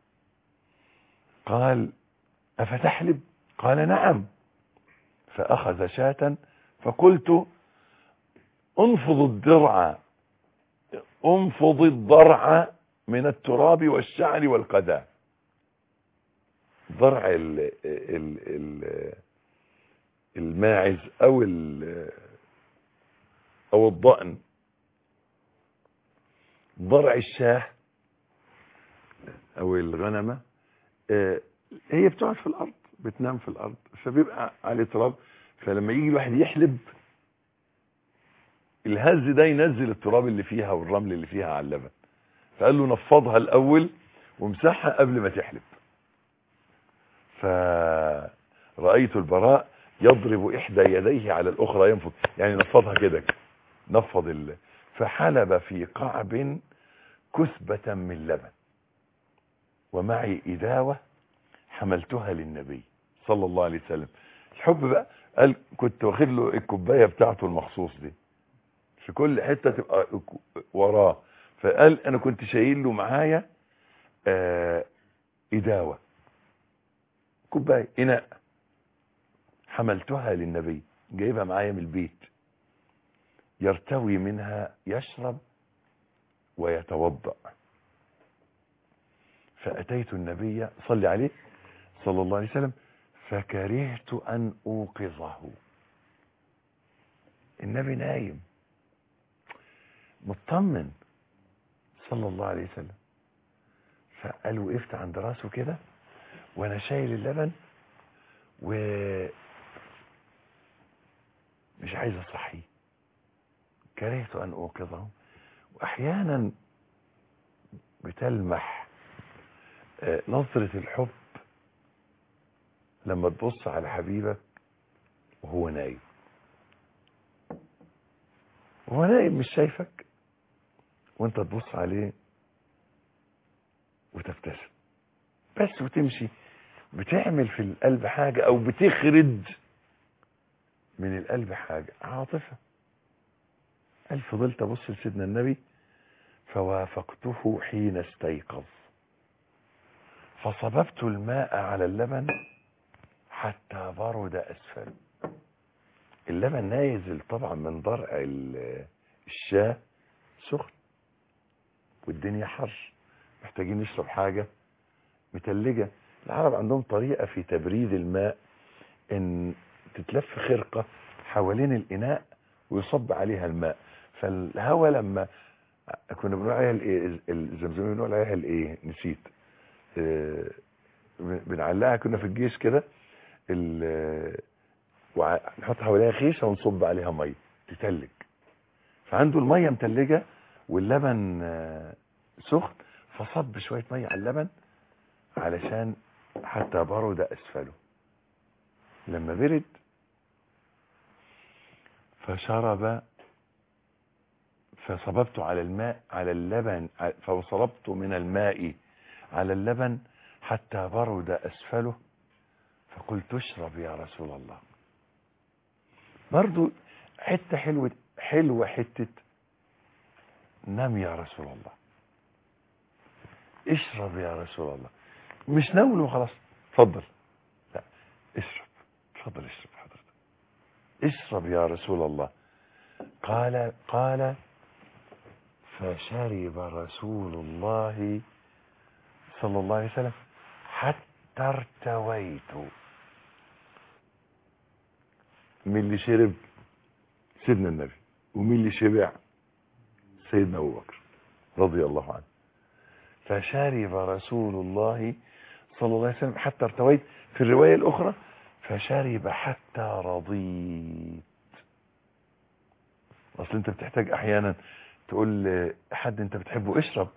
قال افتحلب؟ قال نعم. فاخذ شاة، فقلت انفض الضرع من التراب والشعر والقذى. ضرع الماعز او الضأن، ضرع الشاه او الغنمة هي بتقعد في الارض، بتنام في الارض، فبيبقى عليه تراب، فلما يجي الواحد يحلب الهز ده ينزل التراب اللي فيها والرمل اللي فيها على اللبن، فقال له نفضها الاول وامسحها قبل ما تحلب. فرأيت البراء يضرب احدى يديه على الاخرى ينفض، يعني نفضها كده نفض فحلب في قعب كثبة من لبن ومعي إداوة حملتها للنبي صلى الله عليه وسلم. الحب بقى، قال كنت واخد له الكوبايه بتاعته المخصوص دي في كل حته تبقى وراه، فقال انا كنت شايل له معايا إداوة، كوبايه، اناء، حملتها للنبي، جايبها معايا من البيت، يرتوي منها، يشرب ويتوضأ. فأتيت النبي صلى عليه صلى الله عليه وسلم فكرهت أن أوقظه. النبي نايم مطمن صلى الله عليه وسلم، فقال وقفت عند راسه كده وانا شايل اللبن ومش عايز اصحيه، كرهت ان اوقظه. واحيانا بتلمح نظرة الحب لما تبص على حبيبك وهو نايم، وهو نايم مش شايفك، وانت تبص عليه وتبتسم بس وتمشي، بتعمل في القلب حاجة او بتخرج من القلب حاجة، عاطفة. قال فضلت ابص لسيدنا النبي فوافقته حين استيقظ فصببت الماء على اللبن حتى برد اسفل. اللبن نازل طبعا من ضرع الشاه سخن والدنيا حر، محتاجين نشرب حاجة متلجة. العرب عندهم طريقة في تبريد الماء، ان تتلف خرقة حوالين الاناء ويصب عليها الماء، فالهواء لما كنا بنقول عليها الزمزمية بنقول عليها الايه، نسيت، بنعلقها كنا في الجيش كده، نحط حواليها خيشة ونصب عليها مية تتلج، فعنده المية متلجة واللبن سخن، فصب شوية مية على اللبن علشان حتى برد اسفله. لما برد فشرب، فصببت على الماء على اللبن، فصببت من الماء على اللبن حتى برد اسفله فقلت اشرب يا رسول الله. برضو حتة حلوة حتة نام يا رسول الله، اشرب يا رسول الله، مش ناول وخلاص اتفضل، لا اشرب، اتفضل اشرب حضرتك، اشرب يا رسول الله. قال فشرب رسول الله صلى الله عليه وسلم حتى ارتويت. مين اللي شرب؟ سيدنا النبي. ومين اللي شبع؟ سيدنا ابو بكر رضي الله عنه. فشرب رسول الله صلى الله عليه وسلم حتى ارتويت. في الرواية الاخرى فشرب حتى رضيت. اصل انت بتحتاج احيانا تقول لحد انت بتحبه اشرب،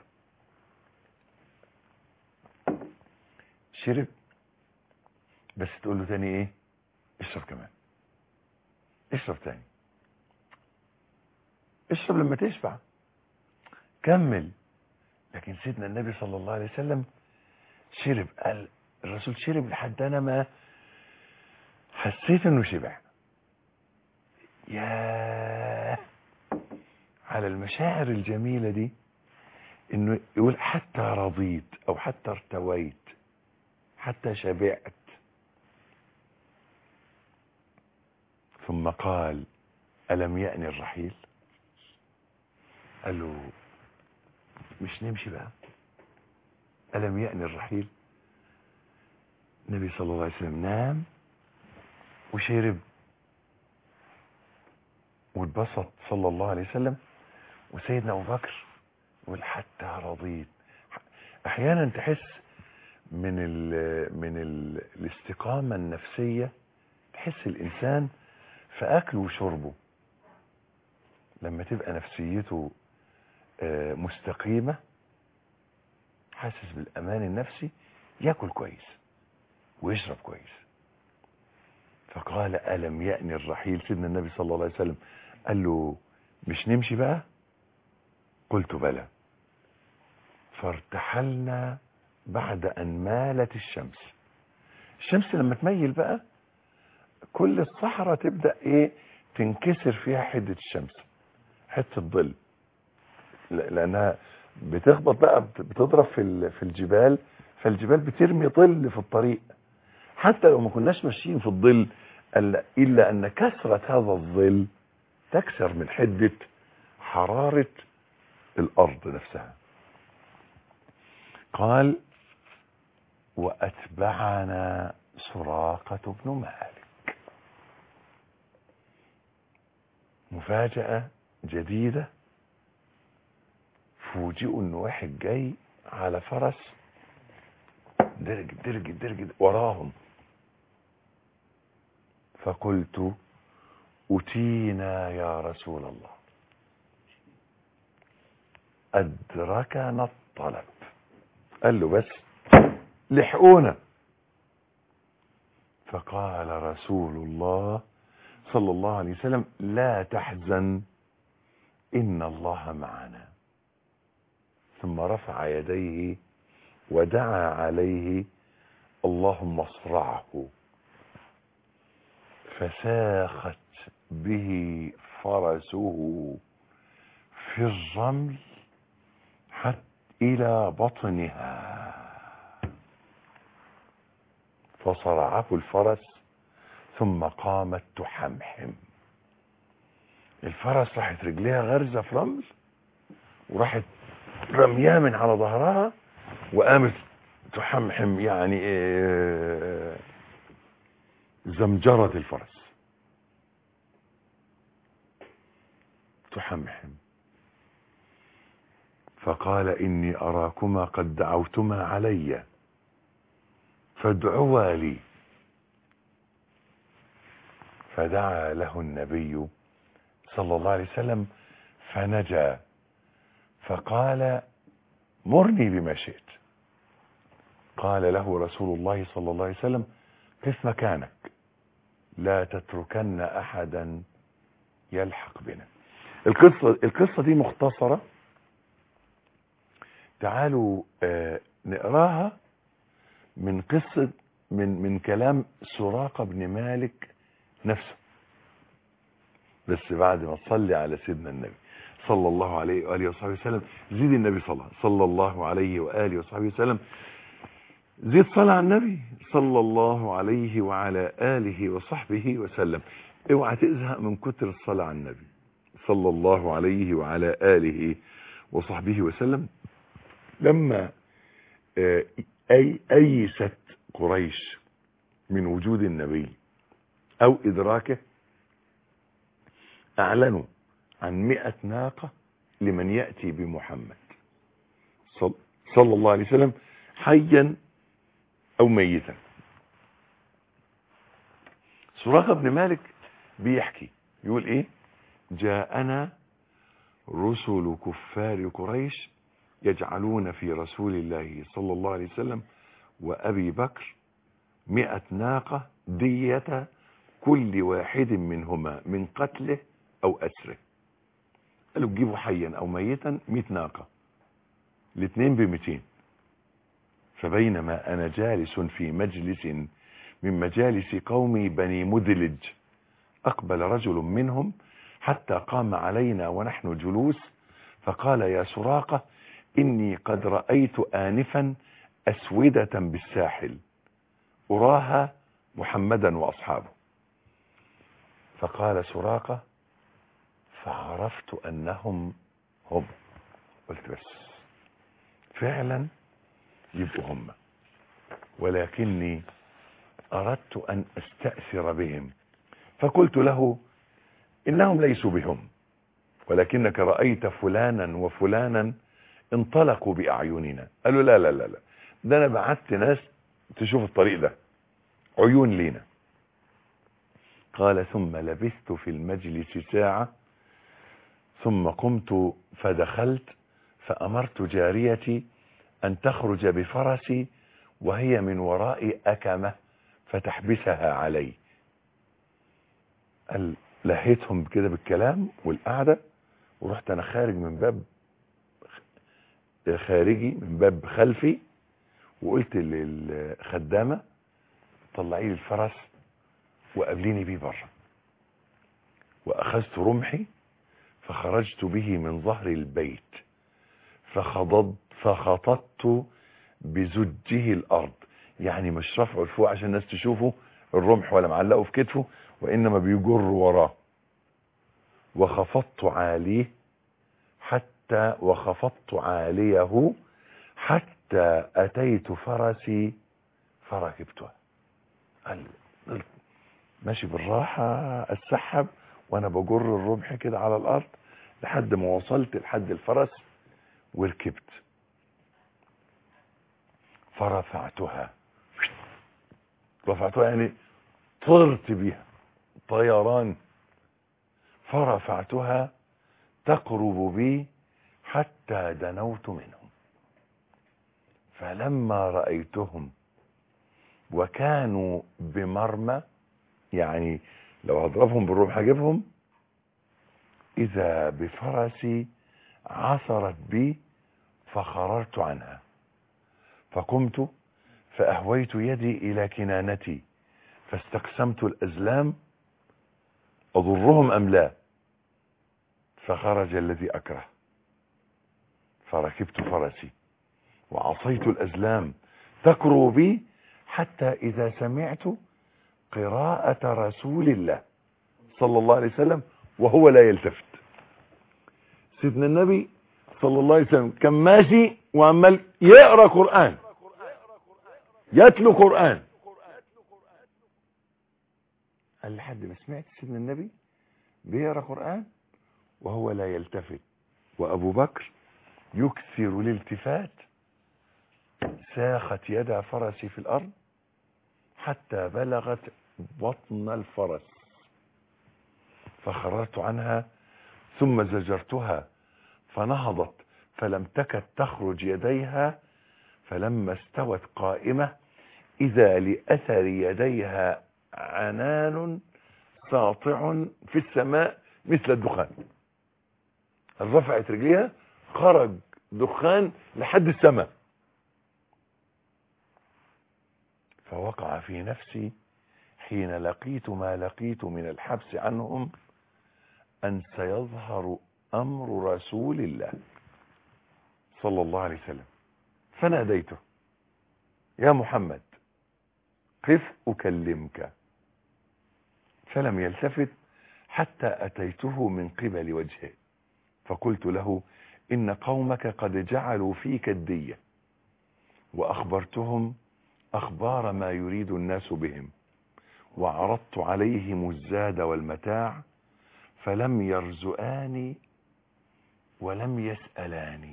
شرب بس تقول له تاني ايه؟ اشرب كمان، اشرب تاني، اشرب لما تشبع، كمل. لكن سيدنا النبي صلى الله عليه وسلم شرب، قال الرسول شرب لحد انا ما حسيت انه شبع. يا على المشاعر الجميلة دي، انه يقول حتى رضيت او حتى ارتويت حتى شبعت. ثم قال ألم يأني الرحيل؟ قال له مش نمشي بقى؟ ألم يأني الرحيل؟ النبي صلى الله عليه وسلم نام وشرب واتبسط صلى الله عليه وسلم. وسيدنا أبو بكر يقول حتى رضيت. أحيانا تحس من الاستقامة النفسية، تحس الإنسان في أكله وشربه لما تبقى نفسيته مستقيمة، حاسس بالأمان النفسي، يأكل كويس ويشرب كويس. فقال ألم يأني الرحيل؟ سيدنا النبي صلى الله عليه وسلم قال له مش نمشي بقى؟ قلت بلى. فارتحلنا بعد أن مالت الشمس. الشمس لما تميل بقى كل الصحراء تبدأ تنكسر فيها حدة الشمس، حتة الظل، لأنها بتخبط بقى، بتضرب في الجبال، فالجبال بترمي ظل في الطريق. حتى لو ما كناش ماشيين في الظل إلا أن كثرة هذا الظل تكسر من حدة حرارة الأرض نفسها. قال وأتبعنا سراقة بن مالك. مفاجأة جديدة، فوجئوا ان واحد جاي على فرس درج وراهم. فقلت أتينا يا رسول الله، أدركنا الطلب. قال له بس لحقونا. فقال رسول الله صلى الله عليه وسلم لا تحزن إن الله معنا. ثم رفع يديه ودعا عليه اللهم اصرعه. فساخت به فرسه في الرمل حتى إلى بطنها. فصرعه الفرس ثم قامت تحمحم. الفرس راحت رجليها غرزة في رمل، وراحت رميها من على ظهرها وقامت تحمحم، يعني زمجرة الفرس تحمحم. فقال إني أراكما قد دعوتما علي فادعوا لي. فدعا له النبي صلى الله عليه وسلم فنجا. فقال مرني بما شئت. قال له رسول الله صلى الله عليه وسلم قف مكانك لا تتركن أحدا يلحق بنا. القصة دي مختصرة، تعالوا نقراها من قصة من كلام سراقة بن مالك نفسه، بس بعد ما تصلي على سيدنا النبي صلى الله عليه وآله وصحبه وسلم. زيد النبي صلى الله عليه وآله وصحبه وسلم، زيد صلاة على النبي صلى الله عليه وعلى آله وصحبه وسلم. اوعى تزهق من كتر الصلاة على النبي صلى الله عليه وعلى آله وصحبه وسلم. لما أيست قريش من وجود النبي أو إدراكه، أعلنوا عن 100 ناقة لمن يأتي بمحمد صلى الله عليه وسلم حيا أو ميتا. سراقة بن مالك بيحكي يقول إيه؟ جاءنا رسل كفار قريش يجعلون في رسول الله صلى الله عليه وسلم وأبي بكر 100 ناقة دية كل واحد منهما من قتله أو أسره. قالوا تجيبوا حيا أو ميتا 100 ناقة، الاثنين ب200. فبينما أنا جالس في مجلس من مجالس قومي بني مدلج، أقبل رجل منهم حتى قام علينا ونحن جلوس، فقال يا سراقة إني قد رأيت آنفا أسودة بالساحل أراها محمدا وأصحابه. فقال سراقة فعرفت أنهم هم. قلت بس فعلا يبقوا هم، ولكني أردت أن أستأثر بهم، فقلت له إنهم ليسوا بهم، ولكنك رأيت فلانا وفلانا انطلقوا بأعيننا. قالوا لا لا لا لا، ده أنا بعت ناس تشوف الطريق ده، عيون لينا. قال ثم لبثت في المجلس ساعة، ثم قمت فدخلت فأمرت جاريتي أن تخرج بفرسي وهي من وراء أكمة فتحبسها علي. قال لهيتهم كده بالكلام والقعدة، ورحت أنا خارج من باب خارجي، من باب خلفي، وقلت للخدامة طلعي لي الفرس وقابليني بيه بره. وأخذت رمحي فخرجت به من ظهر البيت فخططت بزجه الأرض، يعني مش رفعه لفوق عشان الناس تشوفه الرمح ولا معلقه في كتفه، وإنما بيجر وراه. وخفضت عاليه حتى أتيت فرسي فركبتها. قال ماشي بالراحة أتسحب وأنا بجر الرمح كده على الأرض لحد ما وصلت لحد الفرس وركبت. فرفعتها يعني طرت بيها طيران. فرفعتها تقرب بي حتى دنوت منهم، فلما رأيتهم وكانوا بمرمى، يعني لو هضربهم بالرمح هجيبهم، إذا بفرسي عثرت بي فخررت عنها، فقمت فأهويت يدي إلى كنانتي فاستقسمت الأزلام أضرهم أم لا، فخرج الذي أكره، فركبت فرسي وعصيت الأزلام تقرب بي حتى إذا سمعت قراءة رسول الله صلى الله عليه وسلم وهو لا يلتفت. سيدنا النبي صلى الله عليه وسلم كان ماشي وعمال يقرأ قرآن، يتلو قرآن. قال لحد ما سمعت سيدنا النبي بيقرأ قرآن وهو لا يلتفت، وأبو بكر يكثر الالتفات، ساخت يد فرسي في الأرض حتى بلغت بطن الفرس، فخررت عنها ثم زجرتها فنهضت فلم تكد تخرج يديها، فلما استوت قائمة إذا لأثر يديها عنان ساطع في السماء مثل الدخان. رفعت رجليها خرج دخان لحد السماء. فوقع في نفسي حين لقيت ما لقيت من الحبس عنهم أن سيظهر أمر رسول الله صلى الله عليه وسلم، فناديته يا محمد قف أكلمك، فلم يلتفت حتى أتيته من قبل وجهه، فقلت له إن قومك قد جعلوا فيك الدية، وأخبرتهم أخبار ما يريد الناس بهم، وعرضت عليهم الزاد والمتاع، فلم يرزقاني ولم يسألاني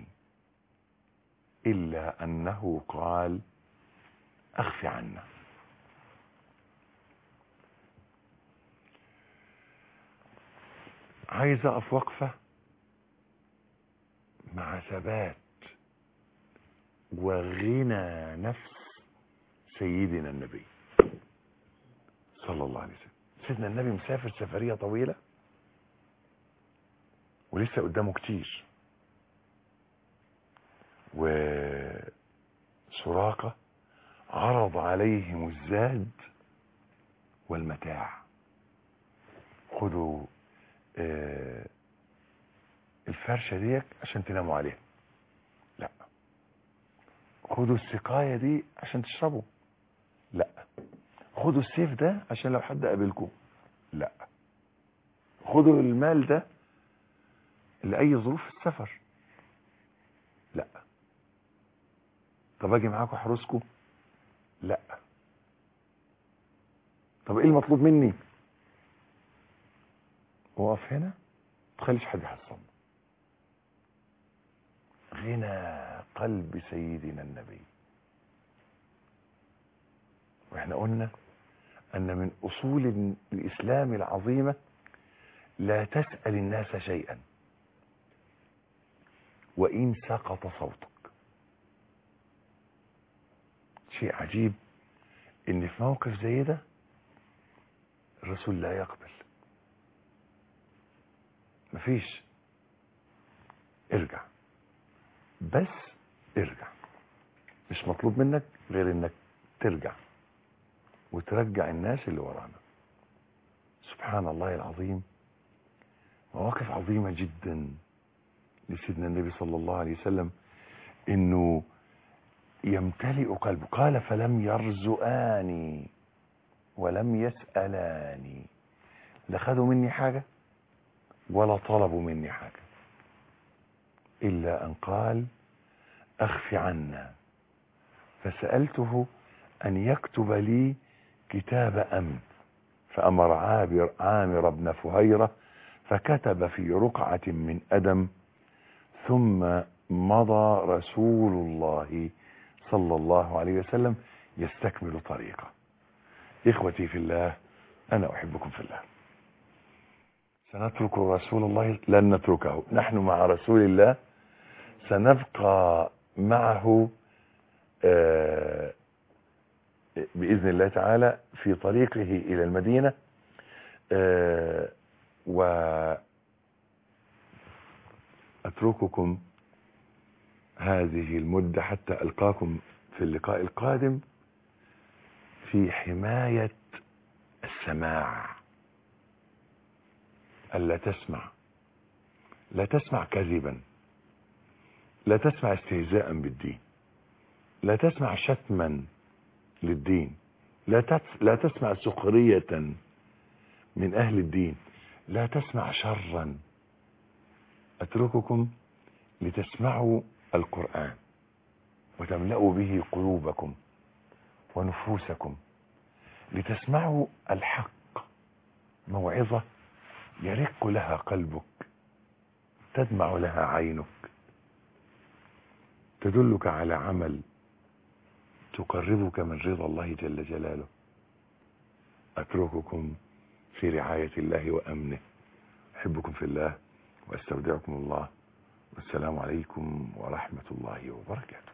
إلا أنه قال أخف عنا. عايز أقف وقفة مع ثبات وغنى نفس سيدنا النبي صلى الله عليه وسلم. سيدنا النبي مسافر سفرية طويلة ولسه قدامه كتير، وسراقة عرض عليهم الزاد والمتاع، خدوا الفرشة ديك عشان تناموا عليها، لا. خدوا السقاية دي عشان تشربوا، لا. خدوا السيف ده عشان لو حد قابلكم، لا. خدوا المال ده لأي ظروف السفر، لا. طب اجي معاكم احرسكم، لا. طب ايه المطلوب مني؟ وقف هنا، ما تخليش حد يحصل. غنى قلب سيدنا النبي. واحنا قلنا ان من اصول الاسلام العظيمة لا تسأل الناس شيئا وان سقط صوتك. شيء عجيب ان في موقف زي ده الرسول لا يقبل. مفيش، ارجع، بس ارجع. مش مطلوب منك غير انك ترجع وترجع الناس اللي ورانا. سبحان الله العظيم. مواقف عظيمة جدا لسيدنا النبي صلى الله عليه وسلم انه يمتلئ قلبه. قال فلم يرزقاني ولم يسألاني. لا خدوا مني حاجة ولا طلبوا مني حاجة إلا أن قال أخف عنا، فسألته أن يكتب لي كتاب أمن، فأمر عامر بن فهيرة فكتب في رقعة من أدم، ثم مضى رسول الله صلى الله عليه وسلم يستكمل طريقه. إخوتي في الله، أنا أحبكم في الله. سنترك رسول الله؟ لن نتركه، نحن مع رسول الله، سنبقى معه بإذن الله تعالى في طريقه إلى المدينة، وأترككم هذه المدة حتى ألقاكم في اللقاء القادم في حماية السماع. ألا تسمع، لا تسمع كذبا، لا تسمع استهزاء بالدين، لا تسمع شتما للدين، لا تسمع سخرية من أهل الدين، لا تسمع شرا. أترككم لتسمعوا القرآن وتملأوا به قلوبكم ونفوسكم، لتسمعوا الحق، موعظة يرق لها قلبك، تدمع لها عينك، تدلك على عمل تقربك من رضا الله جل جلاله. أترككم في رعاية الله وأمنه. أحبكم في الله وأستودعكم الله، والسلام عليكم ورحمة الله وبركاته.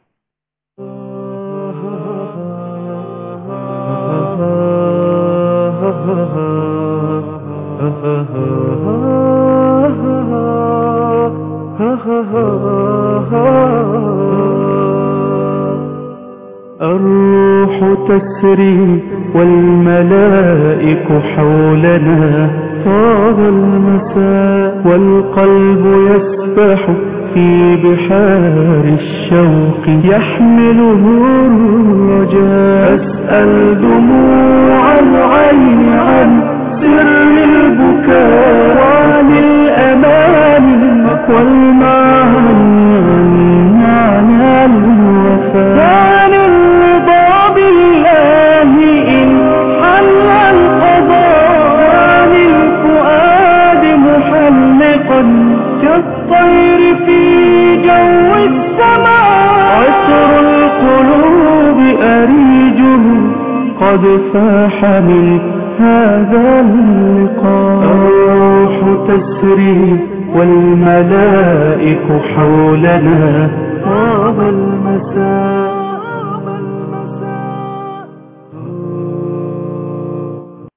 الروح تسري والملائك حولنا، طاب المساء والقلب يسبح في بحار الشوق يحمله الرجاء. أسأل دموع العين عن سر البكاء وعن الأمان والمعاني عن معنى الوفاء، عن الرضا بالله إن حل القضاء، عن الفؤاد محلقا كالطير في جو السماء. عطر القلوب أريجه قد فاح من هذا اللقاء. الروح تسري والملائك حولنا، طاب المساء